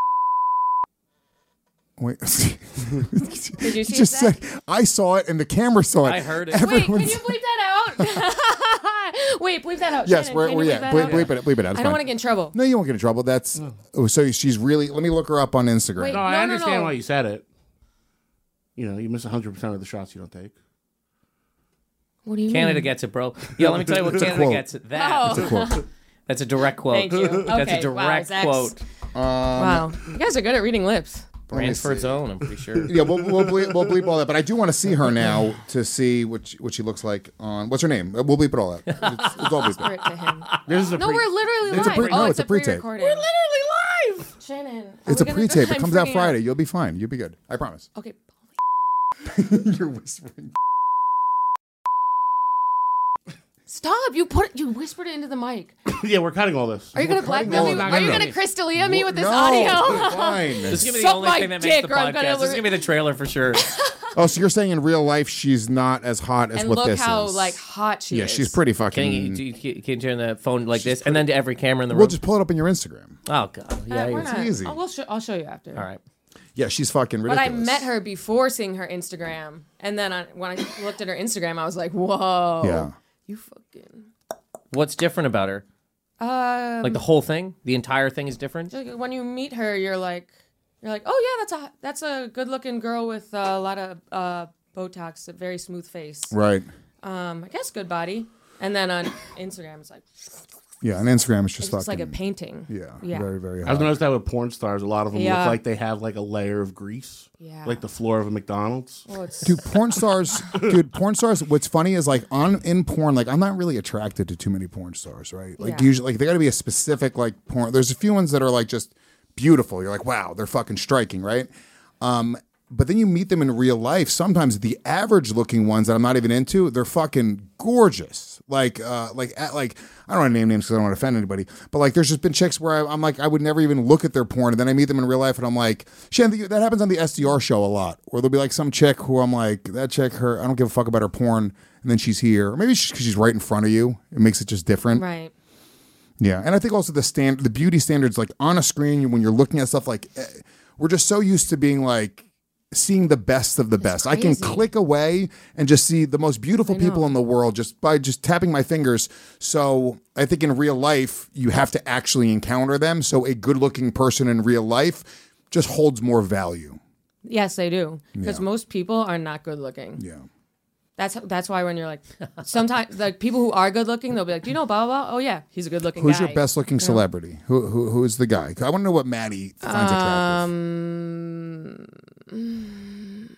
Wait. Did you see just that? said I saw it and the camera saw it. I heard it. Wait, can Everyone's- you bleep that out? Wait, bleep that out. Yes, Shannon, we're, can we're you yeah. bleep that Bleep, out? bleep it. Bleep it out. It's I don't fine. want to get in trouble. No, you won't get in trouble. That's oh, so she's really. Let me look her up on Instagram. Wait, No, No, I no, understand no. why you said it. You know, you miss one hundred percent of the shots you don't take. What do you Canada mean? gets it, bro. Yeah, let me tell you what It's a Canada quote. gets. That. Oh. It's a quote. That's a direct quote. Thank you. That's Okay, a wow, direct Zach's- quote. Wow, you guys are good at reading lips. Brantford's own, I'm pretty sure. Yeah, we'll we'll bleep, we'll bleep all that. But I do want to see her now to see what she, what she looks like on. What's her name? We'll bleep it all out. It's, it's all bleeped Whisper out. it to him. This is a No, pre- we're literally It's a live. pre- oh, no, it's, it's a a pre-tape. pre-recording. We're literally live. Shannon, are It's we a gonna- pre-tape. It I'm comes out freaking Friday. You'll be fine. You'll be good. I promise. Okay. You're whispering. Stop! You put you whispered it into the mic. yeah, we're cutting all this. Are you gonna cutting blackmail all me? of it. Are you No, no, gonna no. Chris D'Elia me with this no, audio? Fine. This is gonna be the Suck only my thing that makes dick the or I'm gonna podcast. This is learn- gonna be the trailer for sure. Oh, so you're saying in real life she's not as hot as and what look this how is? like hot she yeah, is. she's pretty fucking. Can you, do you, can you turn the phone like this and then to every camera in the room? We'll just pull it up on your Instagram. Oh god, yeah, Uh, we're it's not- easy. I'll, we'll show, I'll show you after. all right. Yeah, she's fucking But I ridiculous. met her before seeing her Instagram, and then I, when I looked at her Instagram, I was like, "Whoa, Yeah. you fucking." What's different about her? Um, Like the whole thing, the entire thing is different. like, when you meet her, you're like, you're like, "Oh yeah, that's a that's a good looking girl with a lot of uh, Botox, a very smooth face. Right. Um, I guess good body." And then on Instagram, it's like Yeah, on Instagram it's just it's fucking. just like a painting. yeah, Yeah. very very I've hot. noticed that with porn stars, a lot of them Yeah. look like they have like a layer of grease, Yeah. like the floor of a McDonald's. Well, it's, Dude, porn stars. Dude, porn stars. What's funny is like on in porn, like I'm not really attracted to too many porn stars, right? Like Yeah. usually, like they got to be a specific like porn. There's a few ones that are like just beautiful. You're like, wow, they're fucking striking, right? Um, but then you meet them in real life. Sometimes the average looking ones that I'm not even into, they're fucking gorgeous. Like, uh, like, at, like I don't want to name names because I don't want to offend anybody. But like, there's just been chicks where I, I'm like, I would never even look at their porn, and then I meet them in real life, and I'm like, Shan, that happens on the S D R show a lot, where there'll be like some chick who I'm like, that chick, her, I don't give a fuck about her porn, and then she's here, or maybe because she's right in front of you, it makes it just different. right. Yeah, and I think also the stand, the beauty standards, like on a screen when you're looking at stuff, like eh, we're just so used to being like seeing the best of the best. I can crazy. click away and just see the most beautiful I people know. in the world just by just tapping my fingers. So I think in real life you have to actually encounter them. So a good-looking person in real life just holds more value. Yes, they do. Because Yeah. most people are not good looking. Yeah. That's that's why when you're like, sometimes like people who are good looking, they'll be like, "Do you know blah blah blah?" Oh yeah, he's a good looking guy. Who's your best looking celebrity? Who, who who is the guy? I want to know what Maddie finds attractive. Um,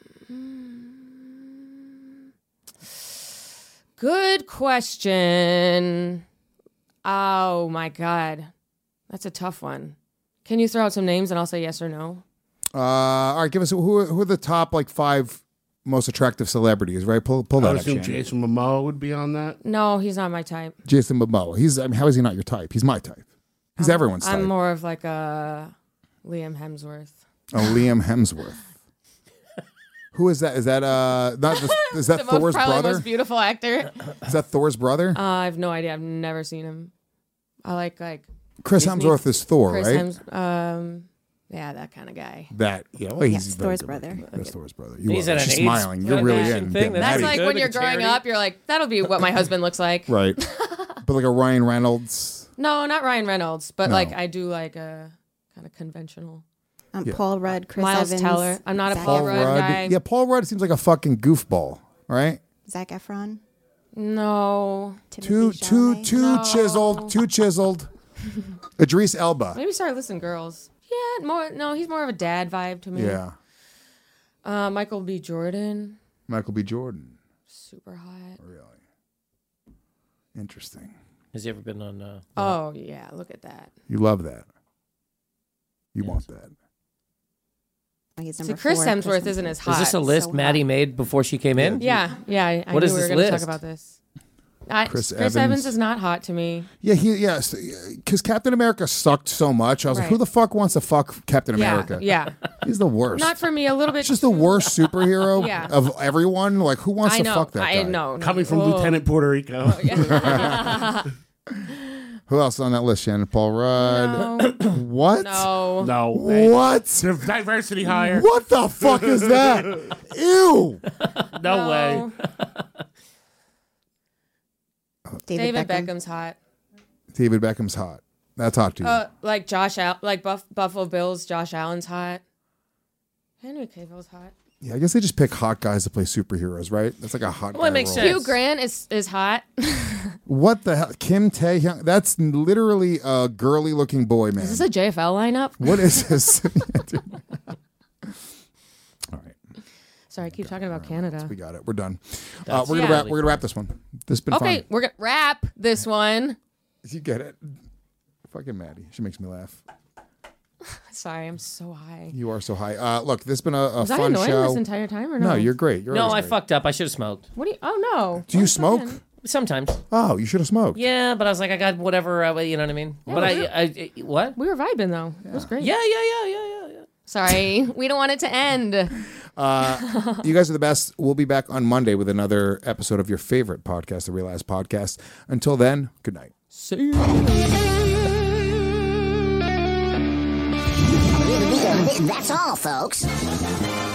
good question. Oh my god, that's a tough one. Can you throw out some names and I'll say yes or no? Uh, all right, give us who are, who are the top like five most attractive celebrities? Right, pull pull I that would up. assume Shannon. Jason Momoa would be on that. No, he's not my type. Jason Momoa. He's. I mean, how is he not your type? He's my type. He's everyone's I'm type. more of like a Liam Hemsworth. Oh, Liam Hemsworth. Who is that? Is that uh not the, is that the most, Thor's probably brother? most beautiful actor. Is that Thor's brother? Uh, I have no idea. I've never seen him. I like like Chris Disney- Hemsworth is Thor, Chris right? Hems- um, yeah, that kind of guy. That yeah, well, he's Yes, very Thor's good brother. looking. That's Thor's brother. You He's are. at an She's AIDS smiling. You're really foundation in. thing. Get That's That's Maddie. like Good, when like you're a growing charity. up, you're like, that'll be what my husband looks like. right. But like a Ryan Reynolds. No, not Ryan Reynolds, but No. like I do like a kind of conventional. Um, Yeah. Paul Rudd, Chris Miles Evans, Teller. I'm not a Zac Paul Paul Rudd Rudd. guy. Yeah, Paul Rudd seems like a fucking goofball, right? Zac Efron, No, Timothy Too too Chalamet. too No. chiseled, too chiseled. Idris Elba. maybe start listening, girls. Yeah, more. No, he's more of a dad vibe to me. Yeah. Uh, Michael B. Jordan, Michael B. Jordan. super hot. Really interesting. Has he ever been on? Uh, Oh yeah, look at that. You love that. You want that. Oh, he's See, number Chris four, Hemsworth isn't as hot. is this a list so Maddie hot. made before she came in? Yeah, yeah. I, I What knew is we were this going to talk list? about this. I, Chris Chris, Evans. Evans is not hot to me. Yeah, he yes, because Captain America sucked so much. I was like, Right. who the fuck wants to fuck Captain Yeah, America? yeah. He's the worst. Not for me. A little bit. It's just the worst superhero Yeah. of everyone. Like, who wants I to know. fuck that I guy? know. no. Coming from Oh. Lieutenant Puerto Rico. Who else on that list? Shannon Paul Rudd. No. What? No. No. way. What? Diversity hire. What the fuck is that? Ew. No, way. David, David Beckham. Beckham's hot. David Beckham's hot. That's hot to you. Uh, like Josh Al, like Buff- Buffalo Bills. Josh Allen's hot. Henry Cavill's hot. yeah, I guess they just pick hot guys to play superheroes, right? That's like a hot Well, guy it makes role. sense. Hugh Grant is is hot. What the hell? Kim Tae Hyung? That's literally a girly looking boy, man. Is this a J F L lineup? What is this? All right. Sorry, I keep talking about Canada. We got it. We're done. Uh, That's we're gonna yeah. wrap. We're gonna wrap this one. This has been Okay, fun. we're gonna wrap this one. You get it. Fucking Maddie. She makes me laugh. Sorry, I'm so high. You are so high. Uh, look, this has been a, a Was I fun annoying show. this entire time or no? No, you're great. You're No, always I great. fucked up. I should have smoked. What do you? Oh no. Do you What smoke? happened? Sometimes. Oh, you should have smoked. Yeah, but I was like, I got whatever. Uh, you know what I mean? Yeah, but I, we I, I, what? We were vibing though. It was great. Yeah, yeah, yeah, yeah, yeah, yeah. Sorry, we don't want it to end. Uh, you guys are the best. We'll be back on Monday with another episode of your favorite podcast, the Real Ass Podcast. Until then, good night. See you. That's all, folks.